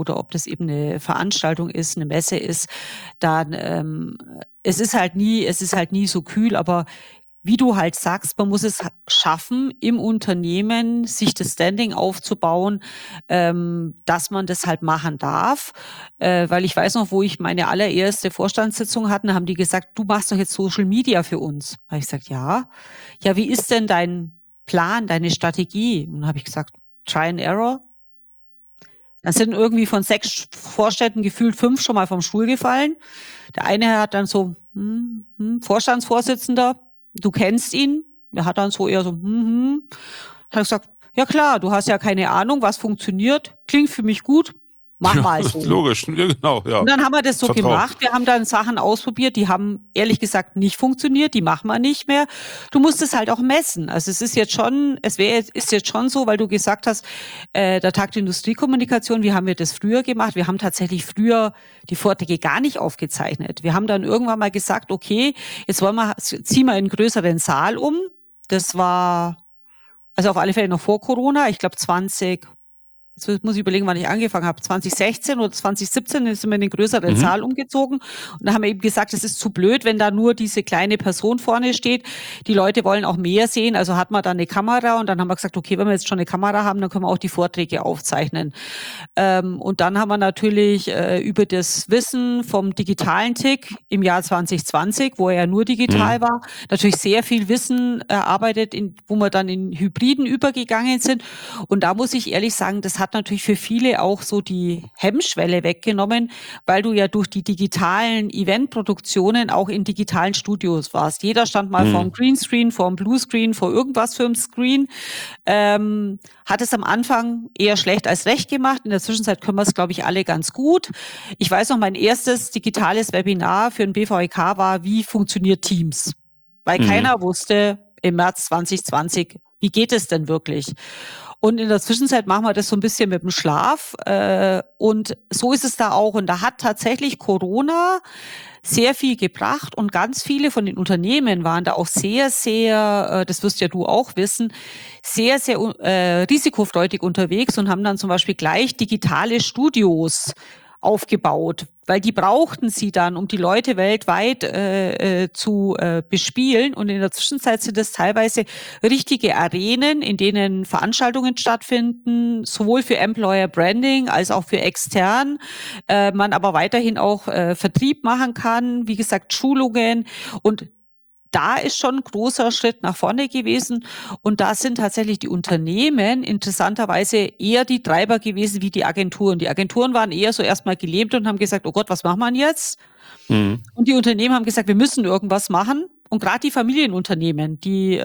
eine Veranstaltung ist, eine Messe ist. Dann es ist halt nie so kühl, aber wie du halt sagst, man muss es schaffen, im Unternehmen sich das Standing aufzubauen, dass man das halt machen darf. Weil ich weiß noch, wo ich meine allererste Vorstandssitzung hatte, haben die gesagt, du machst doch jetzt Social Media für uns. Da habe ich gesagt, ja. Ja, wie ist denn dein Plan, deine Strategie? Und dann habe ich gesagt, Try and Error. Dann sind irgendwie von 6 Vorständen gefühlt 5 schon mal vom Stuhl gefallen. Der eine hat dann so, Vorstandsvorsitzender, du kennst ihn. Er hat dann so eher so, Hat gesagt, ja klar, du hast ja keine Ahnung, was funktioniert. Klingt für mich gut. Mach mal so. Logisch, ja, genau. Ja. Und dann haben wir das so gemacht. Wir haben dann Sachen ausprobiert, die haben ehrlich gesagt nicht funktioniert. Die machen wir nicht mehr. Du musst es halt auch messen. Also es ist jetzt schon so, weil du gesagt hast, der Tag der Industriekommunikation, wie haben wir das früher gemacht? Wir haben tatsächlich früher die Vorträge gar nicht aufgezeichnet. Wir haben dann irgendwann mal gesagt, okay, jetzt ziehen wir einen größeren Saal um. Das war also auf alle Fälle noch vor Corona. Ich glaube 2019 jetzt muss ich überlegen, wann ich angefangen habe, 2016 oder 2017 sind wir in eine größere Zahl umgezogen. Und da haben wir eben gesagt, es ist zu blöd, wenn da nur diese kleine Person vorne steht. Die Leute wollen auch mehr sehen, also hat man da eine Kamera und dann haben wir gesagt, okay, wenn wir jetzt schon eine Kamera haben, dann können wir auch die Vorträge aufzeichnen. Und dann haben wir natürlich über das Wissen vom digitalen Tick im Jahr 2020, wo er ja nur digital war, natürlich sehr viel Wissen erarbeitet, wo wir dann in Hybriden übergegangen sind. Und da muss ich ehrlich sagen, das hat natürlich für viele auch so die Hemmschwelle weggenommen, weil du ja durch die digitalen Eventproduktionen auch in digitalen Studios warst. Jeder stand mal vor dem Greenscreen, vor dem Bluescreen, vor irgendwas für dem Screen. Hat es am Anfang eher schlecht als recht gemacht. In der Zwischenzeit können wir es, glaube ich, alle ganz gut. Ich weiß noch, mein erstes digitales Webinar für den BVIK war, wie funktioniert Teams? Weil keiner wusste im März 2020, wie geht es denn wirklich? Und in der Zwischenzeit machen wir das so ein bisschen mit dem Schlaf. Und so ist es da auch. Und da hat tatsächlich Corona sehr viel gebracht und ganz viele von den Unternehmen waren da auch sehr, sehr, das wirst ja du auch wissen, sehr, sehr risikofreudig unterwegs und haben dann zum Beispiel gleich digitale Studios aufgebaut, weil die brauchten sie dann, um die Leute weltweit zu bespielen. Und in der Zwischenzeit sind es teilweise richtige Arenen, in denen Veranstaltungen stattfinden, sowohl für Employer Branding als auch für extern. Man aber weiterhin auch Vertrieb machen kann, wie gesagt, Schulungen. Und da ist schon ein großer Schritt nach vorne gewesen. Und da sind tatsächlich die Unternehmen interessanterweise eher die Treiber gewesen wie die Agenturen. Die Agenturen waren eher so erstmal gelähmt und haben gesagt, oh Gott, was machen wir jetzt? Und die Unternehmen haben gesagt, wir müssen irgendwas machen. Und gerade die Familienunternehmen, die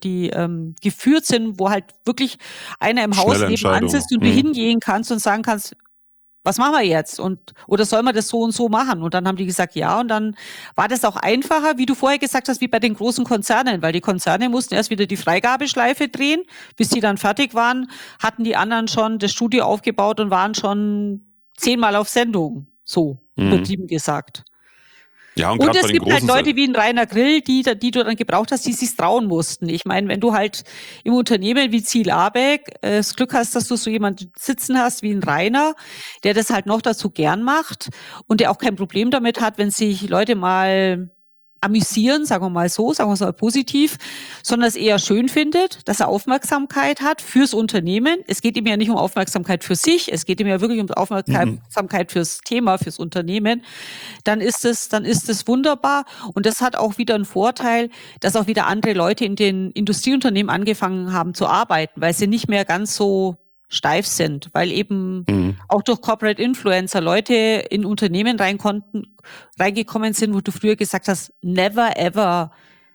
geführt sind, wo halt wirklich einer im Haus nebenan sitzt und du hingehen kannst und sagen kannst, was machen wir jetzt? Oder soll man das so und so machen? Und dann haben die gesagt, ja. Und dann war das auch einfacher, wie du vorher gesagt hast, wie bei den großen Konzernen, weil die Konzerne mussten erst wieder die Freigabeschleife drehen. Bis die dann fertig waren, hatten die anderen schon das Studio aufgebaut und waren schon 10-mal auf Sendung. So, übertrieben gesagt. Ja, und es gibt halt Leute wie ein Rainer Grill, die du dann gebraucht hast, die sich's trauen mussten. Ich meine, wenn du halt im Unternehmen wie Ziel Abeck das Glück hast, dass du so jemanden sitzen hast wie ein Rainer, der das halt noch dazu gern macht und der auch kein Problem damit hat, wenn sich Leute mal amüsieren, sagen wir mal positiv, sondern es eher schön findet, dass er Aufmerksamkeit hat fürs Unternehmen. Es geht ihm ja nicht um Aufmerksamkeit für sich, es geht ihm ja wirklich um Aufmerksamkeit fürs Thema, fürs Unternehmen. Dann ist es wunderbar. Und das hat auch wieder einen Vorteil, dass auch wieder andere Leute in den Industrieunternehmen angefangen haben zu arbeiten, weil sie nicht mehr ganz so steif sind, weil eben auch durch Corporate Influencer Leute in Unternehmen reingekommen sind, wo du früher gesagt hast, never ever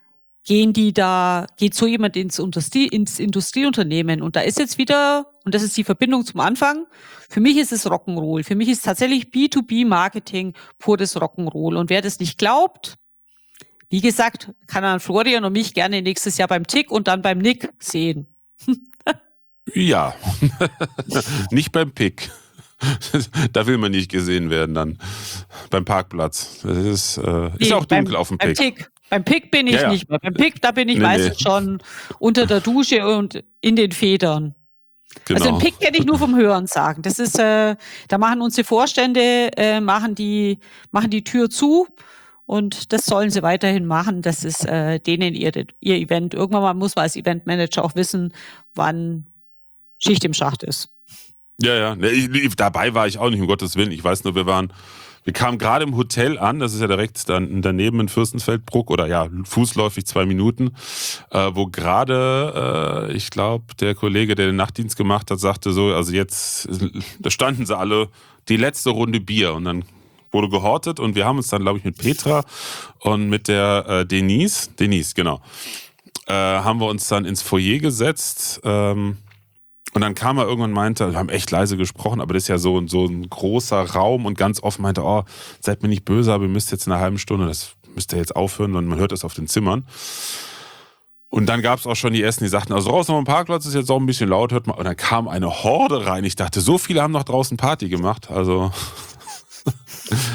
geht so jemand ins Industrieunternehmen. Und da ist jetzt wieder, und das ist die Verbindung zum Anfang, für mich ist es Rock'n'Roll. Für mich ist tatsächlich B2B-Marketing pures Rock'n'Roll. Und wer das nicht glaubt, wie gesagt, kann an Florian und mich gerne nächstes Jahr beim Tick und dann beim Nick sehen. Ja, nicht beim Pick. Da will man nicht gesehen werden dann. Beim Parkplatz. Das ist auch dunkel auf dem Pick. Beim Pick bin ich nicht mehr. Beim Pick, da bin ich meistens schon unter der Dusche und in den Federn. Genau. Also den Pick kenne ich nur vom Hörensagen. Das ist, da machen unsere Vorstände, machen die Tür zu. Und das sollen sie weiterhin machen. Das ist denen ihr Event. Irgendwann mal muss man als Eventmanager auch wissen, wann Schicht im Schacht ist. Ja. Dabei war ich auch nicht, um Gottes Willen. Ich weiß nur, wir kamen gerade im Hotel an, das ist ja direkt daneben in Fürstenfeldbruck oder ja, fußläufig 2 Minuten, wo gerade, ich glaube, der Kollege, der den Nachtdienst gemacht hat, sagte so, also jetzt, da standen sie alle, die letzte Runde Bier und dann wurde gehortet und wir haben uns dann, glaube ich, mit Petra und mit der Denise, genau, haben wir uns dann ins Foyer gesetzt, und dann kam er irgendwann und meinte, wir haben echt leise gesprochen, aber das ist ja so ein großer Raum und ganz offen meinte, oh, seid mir nicht böse, aber ihr müsst jetzt in einer halben Stunde, das müsst ihr jetzt aufhören und man hört das auf den Zimmern. Und dann gab es auch schon die Ersten, die sagten, also raus noch am Parkplatz, ist jetzt auch ein bisschen laut, hört mal. Und dann kam eine Horde rein. Ich dachte, so viele haben noch draußen Party gemacht. Also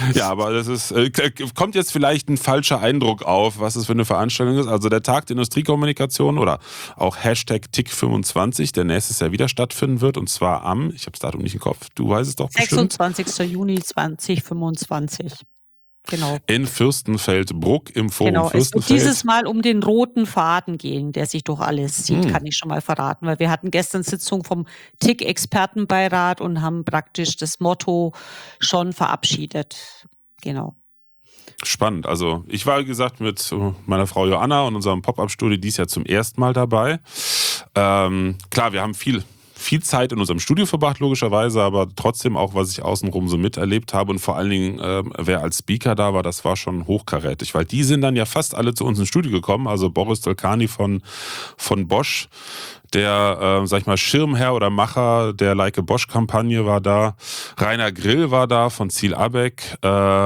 Ja, aber das ist, kommt jetzt vielleicht ein falscher Eindruck auf, was es für eine Veranstaltung ist. Also der Tag der Industriekommunikation oder auch Hashtag TIC25, der nächstes Jahr wieder stattfinden wird, und zwar ich habe das Datum nicht im Kopf, du weißt es doch bestimmt. 26. Juni 2025. Genau. In Fürstenfeldbruck im Forum Genau, es wird Fürstenfeld. dieses Mal um den roten Faden gehen, der sich durch alles zieht, kann ich schon mal verraten, weil wir hatten gestern Sitzung vom TIC-Expertenbeirat und haben praktisch das Motto schon verabschiedet. Genau. Spannend. Also ich war, wie gesagt, mit meiner Frau Joanna und unserem Pop-Up-Studio dieses Jahr zum ersten Mal dabei. Klar, wir haben viel Zeit in unserem Studio verbracht, logischerweise, aber trotzdem auch, was ich außenrum so miterlebt habe und vor allen Dingen, wer als Speaker da war, das war schon hochkarätig, weil die sind dann ja fast alle zu uns ins Studio gekommen, also Boris Dolkani von Bosch, der, sag ich mal, Schirmherr oder Macher der Like a Bosch-Kampagne war da, Rainer Grill war da von Ziel Abeck,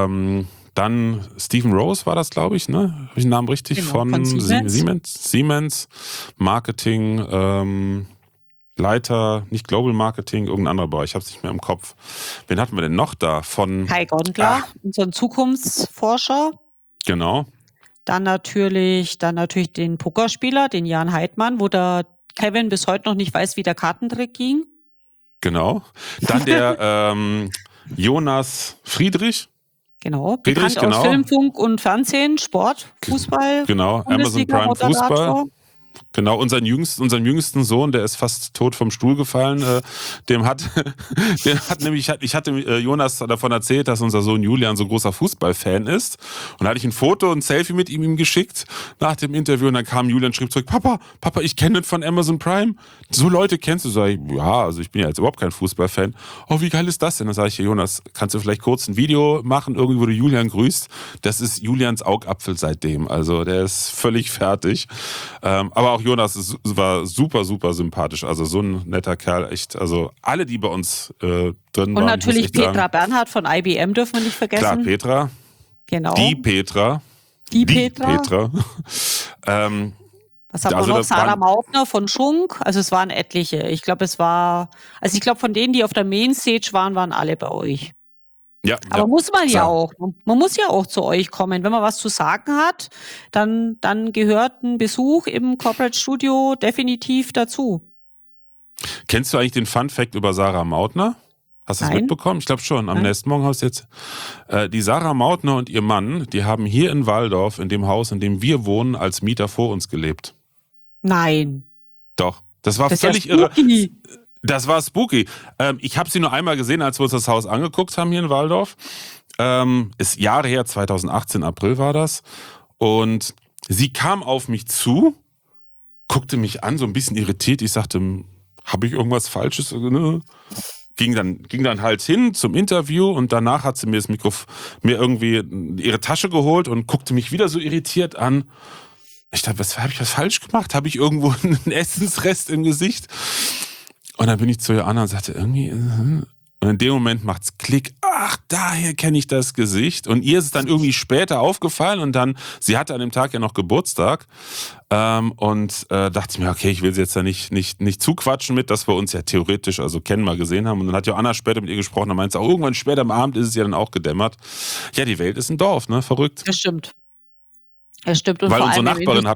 dann Stephen Rose war das, glaube ich, ne? Habe ich den Namen richtig? Genau, von Siemens. Siemens, Marketing, Leiter, nicht Global Marketing, irgendein anderer Bereich, ich habe es nicht mehr im Kopf. Wen hatten wir denn noch da? Von Kai Gondler, unseren Zukunftsforscher. Genau. Dann natürlich den Pokerspieler, den Jan Heidmann, wo der Kevin bis heute noch nicht weiß, wie der Kartentrick ging. Genau. Dann der Jonas Friedrich. Genau, bekannt aus Film, Funk und Fernsehen, Sport, Fußball. Genau, Amazon Prime Fußball. Genau, unseren jüngsten Sohn, der ist fast tot vom Stuhl gefallen. Dem hat nämlich, ich hatte Jonas davon erzählt, dass unser Sohn Julian so großer Fußballfan ist. Und da hatte ich ein Foto und ein Selfie mit ihm geschickt nach dem Interview. Und dann kam Julian und schrieb zurück: Papa, ich kenne das von Amazon Prime. So Leute kennst du? Sag ich, ja, also ich bin ja jetzt überhaupt kein Fußballfan. Oh, wie geil ist das denn? Dann sage ich: Jonas, kannst du vielleicht kurz ein Video machen, irgendwie, wo du Julian grüßt? Das ist Julians Augapfel seitdem. Also der ist völlig fertig. Aber auch Jonas war super, super sympathisch. Also so ein netter Kerl, echt. Also alle, die bei uns drin waren. Und natürlich Petra Bernhard von IBM dürfen wir nicht vergessen. Klar, Petra. Genau. Die Petra. Was haben wir noch? Sarah Mautner von Schunk. Also es waren etliche. Ich glaube, von denen, die auf der Mainstage waren alle bei euch. Ja, aber muss man ja auch. Man muss ja auch zu euch kommen. Wenn man was zu sagen hat, dann gehört ein Besuch im Corporate Studio definitiv dazu. Kennst du eigentlich den Fun-Fact über Sarah Mautner? Hast du das mitbekommen? Ich glaube schon. Am nächsten Morgen hast du jetzt. Die Sarah Mautner und ihr Mann, die haben hier in Walldorf, in dem Haus, in dem wir wohnen, als Mieter vor uns gelebt. Nein. Doch. Das war völlig irre. Das war spooky. Ich habe sie nur einmal gesehen, als wir uns das Haus angeguckt haben hier in Walldorf. Ist Jahre her, 2018, April war das. Und sie kam auf mich zu, guckte mich an, so ein bisschen irritiert. Ich sagte: Habe ich irgendwas Falsches? Ging dann halt hin zum Interview und danach hat sie mir das mir irgendwie ihre Tasche geholt und guckte mich wieder so irritiert an. Ich dachte, habe ich was falsch gemacht? Habe ich irgendwo einen Essensrest im Gesicht? Und dann bin ich zu Joanna und sagte irgendwie, und in dem Moment macht's Klick. Ach, daher kenne ich das Gesicht. Und ihr ist es dann irgendwie später aufgefallen und dann, sie hatte an dem Tag ja noch Geburtstag, und dachte ich mir, okay, ich will sie jetzt da nicht zuquatschen mit, dass wir uns ja theoretisch also kennen, mal gesehen haben. Und dann hat Joanna später mit ihr gesprochen, dann meinte sie auch, irgendwann später am Abend ist es ja dann auch gedämmert. Ja, die Welt ist ein Dorf, ne? Verrückt. Das stimmt. Das stimmt. Und weil unsere Nachbarin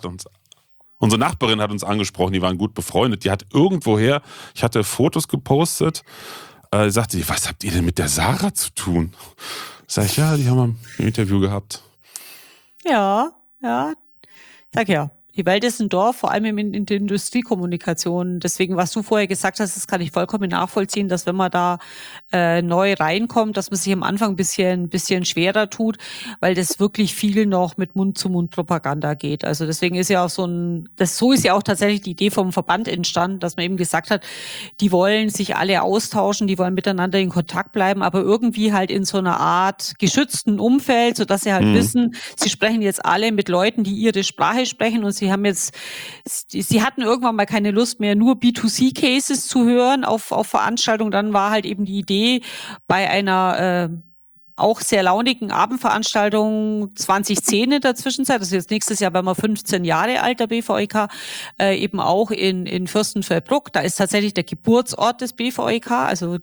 hat uns angesprochen, die waren gut befreundet. Die hat irgendwoher, ich hatte Fotos gepostet, sagte sie: Was habt ihr denn mit der Sarah zu tun? Sag ich: Ja, die haben wir ein Interview gehabt. Ja. Sag ja. Die Welt ist ein Dorf, vor allem in der Industriekommunikation. Deswegen, was du vorher gesagt hast, das kann ich vollkommen nachvollziehen, dass wenn man da neu reinkommt, dass man sich am Anfang ein bisschen schwerer tut, weil das wirklich viel noch mit Mund-zu-Mund-Propaganda geht. Also deswegen ist ja auch so ist ja auch tatsächlich die Idee vom Verband entstanden, dass man eben gesagt hat, die wollen sich alle austauschen, die wollen miteinander in Kontakt bleiben, aber irgendwie halt in so einer Art geschützten Umfeld, sodass sie halt wissen, sie sprechen jetzt alle mit Leuten, die ihre Sprache sprechen, und sie hatten irgendwann mal keine Lust mehr, nur B2C-Cases zu hören auf Veranstaltungen. Dann war halt eben die Idee, bei einer auch sehr launigen Abendveranstaltung 2010 in der Zwischenzeit, also jetzt nächstes Jahr werden wir 15 Jahre alt, der BVEK, eben auch in Fürstenfeldbruck. Da ist tatsächlich der Geburtsort des BVEK, also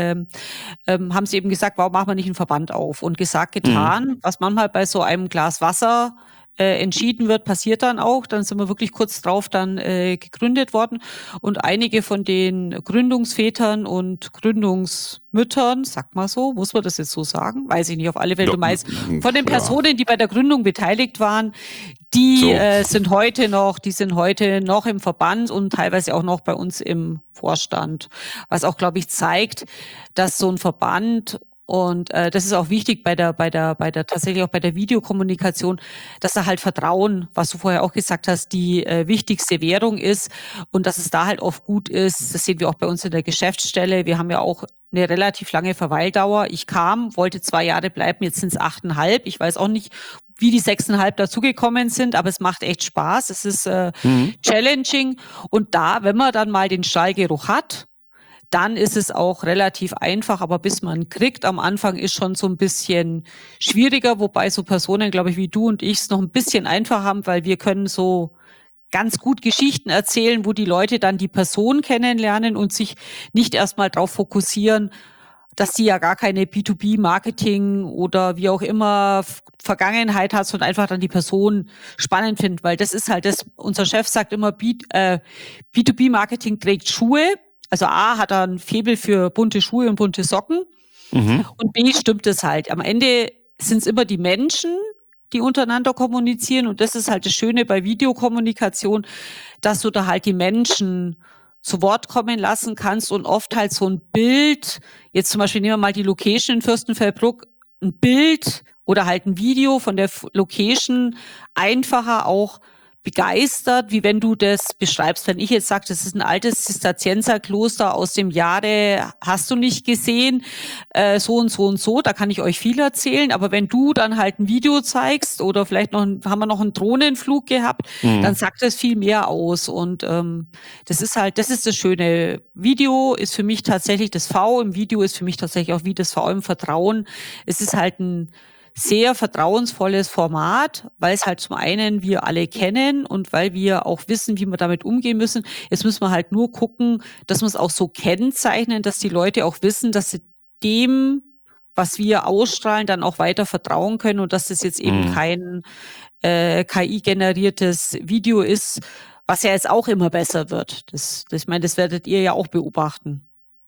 haben sie eben gesagt, warum machen wir nicht einen Verband auf? Und gesagt, getan, was manchmal bei so einem Glas Wasser entschieden wird, passiert dann auch. Dann sind wir wirklich kurz drauf dann gegründet worden. Und einige von den Gründungsvätern und Gründungsmüttern, sagt mal so, muss man das jetzt so sagen? Weiß ich nicht, auf alle Fälle. Du meinst, von den Personen, die bei der Gründung beteiligt waren, die sind heute noch im Verband und teilweise auch noch bei uns im Vorstand. Was auch, glaube ich, zeigt, dass so ein Verband und das ist auch wichtig tatsächlich auch bei der Videokommunikation, dass da halt Vertrauen, was du vorher auch gesagt hast, die wichtigste Währung ist und dass es da halt oft gut ist. Das sehen wir auch bei uns in der Geschäftsstelle. Wir haben ja auch eine relativ lange Verweildauer. Ich wollte 2 Jahre bleiben, jetzt sind es 8,5. Ich weiß auch nicht, wie die 6,5 dazugekommen sind, aber es macht echt Spaß. Es ist challenging. Und da, wenn man dann mal den Stallgeruch hat, dann ist es auch relativ einfach, aber bis man kriegt, am Anfang ist schon so ein bisschen schwieriger, wobei so Personen, glaube ich, wie du und ich es noch ein bisschen einfacher haben, weil wir können so ganz gut Geschichten erzählen, wo die Leute dann die Person kennenlernen und sich nicht erstmal darauf fokussieren, dass sie ja gar keine B2B-Marketing oder wie auch immer Vergangenheit hat, sondern einfach dann die Person spannend finden, weil das ist halt das, unser Chef sagt immer, B2B-Marketing trägt Schuhe. Also A, hat er ein Faible für bunte Schuhe und bunte Socken. Und B, stimmt es halt. Am Ende sind es immer die Menschen, die untereinander kommunizieren. Und das ist halt das Schöne bei Videokommunikation, dass du da halt die Menschen zu Wort kommen lassen kannst und oft halt so ein Bild, jetzt zum Beispiel nehmen wir mal die Location in Fürstenfeldbruck, ein Bild oder halt ein Video von der Location einfacher auch begeistert, wie wenn du das beschreibst. Wenn ich jetzt sage, das ist ein altes Zisterzienserkloster aus dem Jahre, hast du nicht gesehen, so und so und so, da kann ich euch viel erzählen. Aber wenn du dann halt ein Video zeigst oder vielleicht haben wir noch einen Drohnenflug gehabt, dann sagt das viel mehr aus. Und das ist das Schöne. Video ist für mich tatsächlich das V im Video ist für mich tatsächlich auch wie das V im Vertrauen. Es ist halt ein sehr vertrauensvolles Format, weil es halt zum einen wir alle kennen und weil wir auch wissen, wie wir damit umgehen müssen. Jetzt müssen wir halt nur gucken, dass wir es auch so kennzeichnen, dass die Leute auch wissen, dass sie dem, was wir ausstrahlen, dann auch weiter vertrauen können und dass das jetzt eben kein KI-generiertes Video ist, was ja jetzt auch immer besser wird. Ich meine, das werdet ihr ja auch beobachten.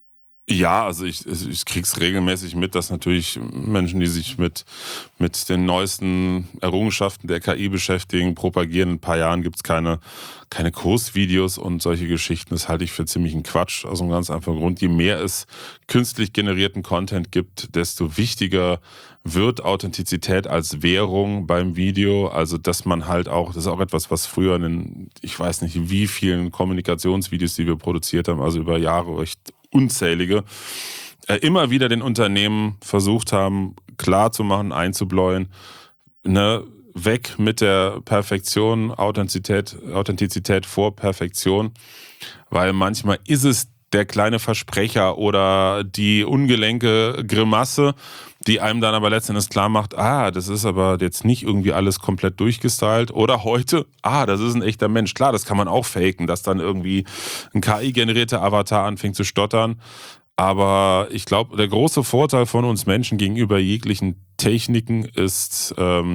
Ja, also ich krieg's regelmäßig mit, dass natürlich Menschen, die sich mit den neuesten Errungenschaften der KI beschäftigen, propagieren. In ein paar Jahren gibt's keine Kursvideos und solche Geschichten. Das halte ich für ziemlichen Quatsch. Aus einem ganz einfachen Grund. Je mehr es künstlich generierten Content gibt, desto wichtiger wird Authentizität als Währung beim Video. Also, dass man halt auch, das ist auch etwas, was früher in den, ich weiß nicht wie vielen Kommunikationsvideos, die wir produziert haben, also über Jahre recht unzählige, immer wieder den Unternehmen versucht haben, klarzumachen, einzubläuen, ne, weg mit der Perfektion, Authentizität vor Perfektion, weil manchmal ist es der kleine Versprecher oder die ungelenke Grimasse, die einem dann aber letztendlich klar macht, das ist aber jetzt nicht irgendwie alles komplett durchgestylt. Oder heute, das ist ein echter Mensch. Klar, das kann man auch faken, dass dann irgendwie ein KI-generierter Avatar anfängt zu stottern. Aber ich glaube, der große Vorteil von uns Menschen gegenüber jeglichen Techniken ist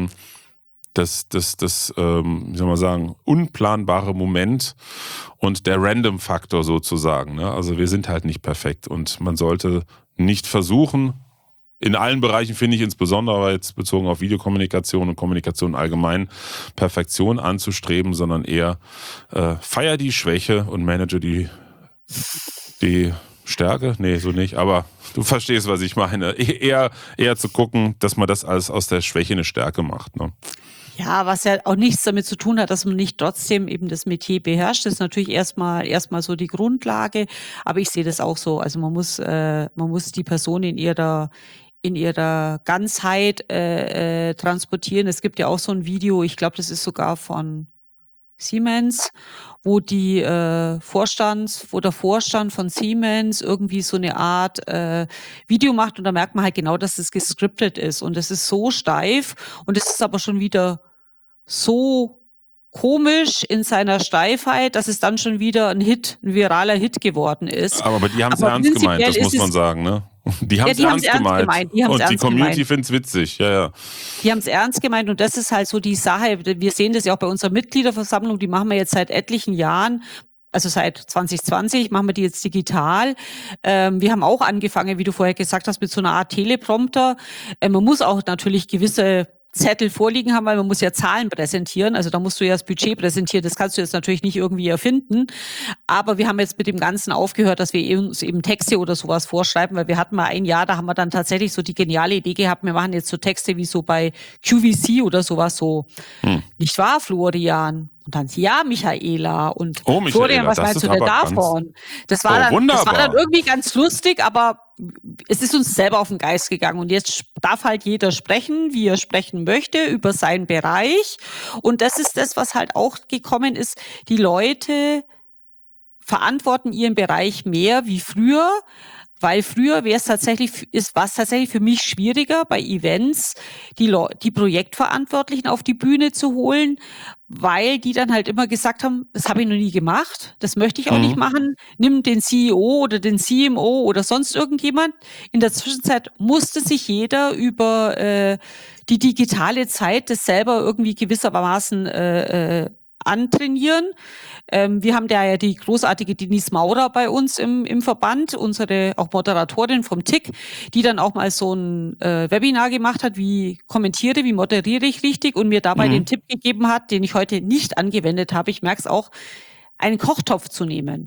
das wie soll man sagen, unplanbare Moment und der Random-Faktor sozusagen. Ne? Also wir sind halt nicht perfekt und man sollte nicht versuchen, in allen Bereichen finde ich insbesondere, aber jetzt bezogen auf Videokommunikation und Kommunikation allgemein, Perfektion anzustreben, sondern eher feier die Schwäche und manage die Stärke? Nee, so nicht, aber du verstehst, was ich meine. Eher zu gucken, dass man das als aus der Schwäche eine Stärke macht. Ne? Ja, was ja auch nichts damit zu tun hat, dass man nicht trotzdem eben das Metier beherrscht. Das ist natürlich erstmal so die Grundlage. Aber ich sehe das auch so. Also man muss die Person in ihrer Ganzheit transportieren. Es gibt ja auch so ein Video, ich glaube, das ist sogar von Siemens, wo der Vorstand von Siemens irgendwie so eine Art Video macht und da merkt man halt genau, dass es gescriptet ist und es ist so steif und es ist aber schon wieder so komisch in seiner Steifheit, dass es dann schon wieder ein viraler Hit geworden ist. Aber die haben es Aber ernst gemeint, prinzipiell das muss ist man es sagen, ne? Die haben es die haben's ernst gemeint. die haben's Und die ernst Community gemeint. findet es witzig, ja. Die haben es ernst gemeint und das ist halt so die Sache. Wir sehen das ja auch bei unserer Mitgliederversammlung, die machen wir jetzt seit etlichen Jahren. Also seit 2020 machen wir die jetzt digital. Wir haben auch angefangen, wie du vorher gesagt hast, mit so einer Art Teleprompter. Man muss auch natürlich gewisse Zettel vorliegen haben, weil man muss ja Zahlen präsentieren. Also da musst du ja das Budget präsentieren. Das kannst du jetzt natürlich nicht irgendwie erfinden. Aber wir haben jetzt mit dem Ganzen aufgehört, dass wir uns eben Texte oder sowas vorschreiben, weil wir hatten mal ein Jahr, da haben wir dann tatsächlich so die geniale Idee gehabt, wir machen jetzt so Texte wie so bei QVC oder sowas so. Nicht wahr, Florian? Und dann, ja, Michaela. Und Michaela, Florian, was meinst du denn davon? Das war dann irgendwie ganz lustig, aber es ist uns selber auf den Geist gegangen. Und jetzt darf halt jeder sprechen, wie er sprechen möchte, über seinen Bereich. Und das ist das, was halt auch gekommen ist. Die Leute verantworten ihren Bereich mehr wie früher. Weil früher war es tatsächlich für mich schwieriger, bei Events die Projektverantwortlichen auf die Bühne zu holen, weil die dann halt immer gesagt haben, das habe ich noch nie gemacht, das möchte ich auch nicht machen, nimm den CEO oder den CMO oder sonst irgendjemand. In der Zwischenzeit musste sich jeder über die digitale Zeit das selber irgendwie gewissermaßen antrainieren. Wir haben da ja die großartige Denise Maurer bei uns im Verband, unsere auch Moderatorin vom TIC, die dann auch mal so ein Webinar gemacht hat, wie moderiere ich richtig und mir dabei den Tipp gegeben hat, den ich heute nicht angewendet habe. Ich merke es auch, einen Kochtopf zu nehmen.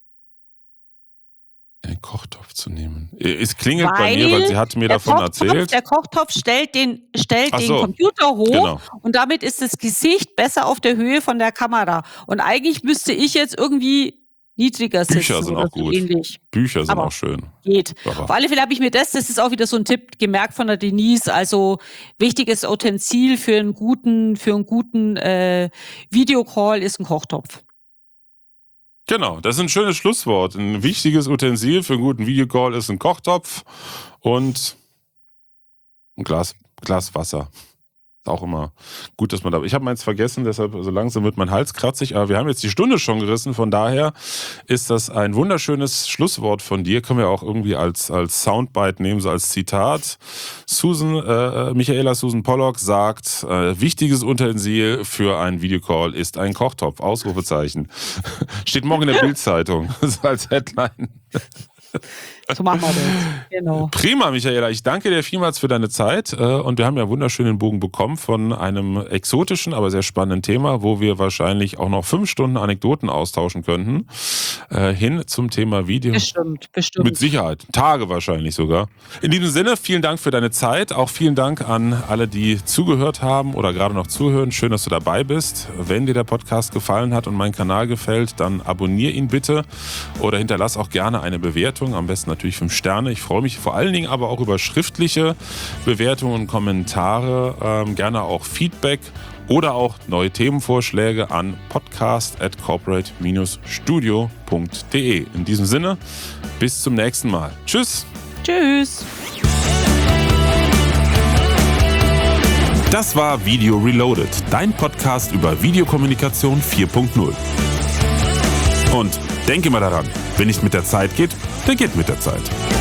Einen Kochtopf zu nehmen. Es klingelt bei mir, weil sie hat mir davon erzählt. Der Kochtopf stellt den Computer hoch, genau. Und damit ist das Gesicht besser auf der Höhe von der Kamera. Und eigentlich müsste ich jetzt irgendwie niedriger sitzen. Bücher sind auch gut. Ähnlich. Bücher sind auch schön. Geht. Auf alle Fälle habe ich mir das ist auch wieder so ein Tipp gemerkt von der Denise, also wichtiges Utensil für einen guten Videocall ist ein Kochtopf. Genau, das ist ein schönes Schlusswort. Ein wichtiges Utensil für einen guten Videocall ist ein Kochtopf und ein Glas Wasser. Auch immer gut, dass man da... Ich habe meins vergessen, deshalb so langsam wird mein Hals kratzig, aber wir haben jetzt die Stunde schon gerissen, von daher ist das ein wunderschönes Schlusswort von dir. Können wir auch irgendwie als Soundbite nehmen, so als Zitat. Michaela Susan Pollock sagt, wichtiges Utensil für einen Videocall ist ein Kochtopf, Ausrufezeichen. Steht morgen in der Bild-Zeitung, so als Headline. So machen wir das. Genau. Prima, Michaela. Ich danke dir vielmals für deine Zeit. Und wir haben ja einen wunderschönen Bogen bekommen von einem exotischen, aber sehr spannenden Thema, wo wir wahrscheinlich auch noch 5 Stunden Anekdoten austauschen könnten. Hin zum Thema Video. Bestimmt. Mit Sicherheit. Tage wahrscheinlich sogar. In diesem Sinne, vielen Dank für deine Zeit. Auch vielen Dank an alle, die zugehört haben oder gerade noch zuhören. Schön, dass du dabei bist. Wenn dir der Podcast gefallen hat und mein Kanal gefällt, dann abonniere ihn bitte oder hinterlass auch gerne eine Bewertung. Am besten natürlich 5 Sterne. Ich freue mich vor allen Dingen aber auch über schriftliche Bewertungen und Kommentare. Gerne auch Feedback oder auch neue Themenvorschläge an podcast@corporate-studio.de. In diesem Sinne, bis zum nächsten Mal. Tschüss. Tschüss. Das war Video Reloaded, dein Podcast über Videokommunikation 4.0. Und denke mal daran, wenn nicht mit der Zeit geht, dann geht mit der Zeit.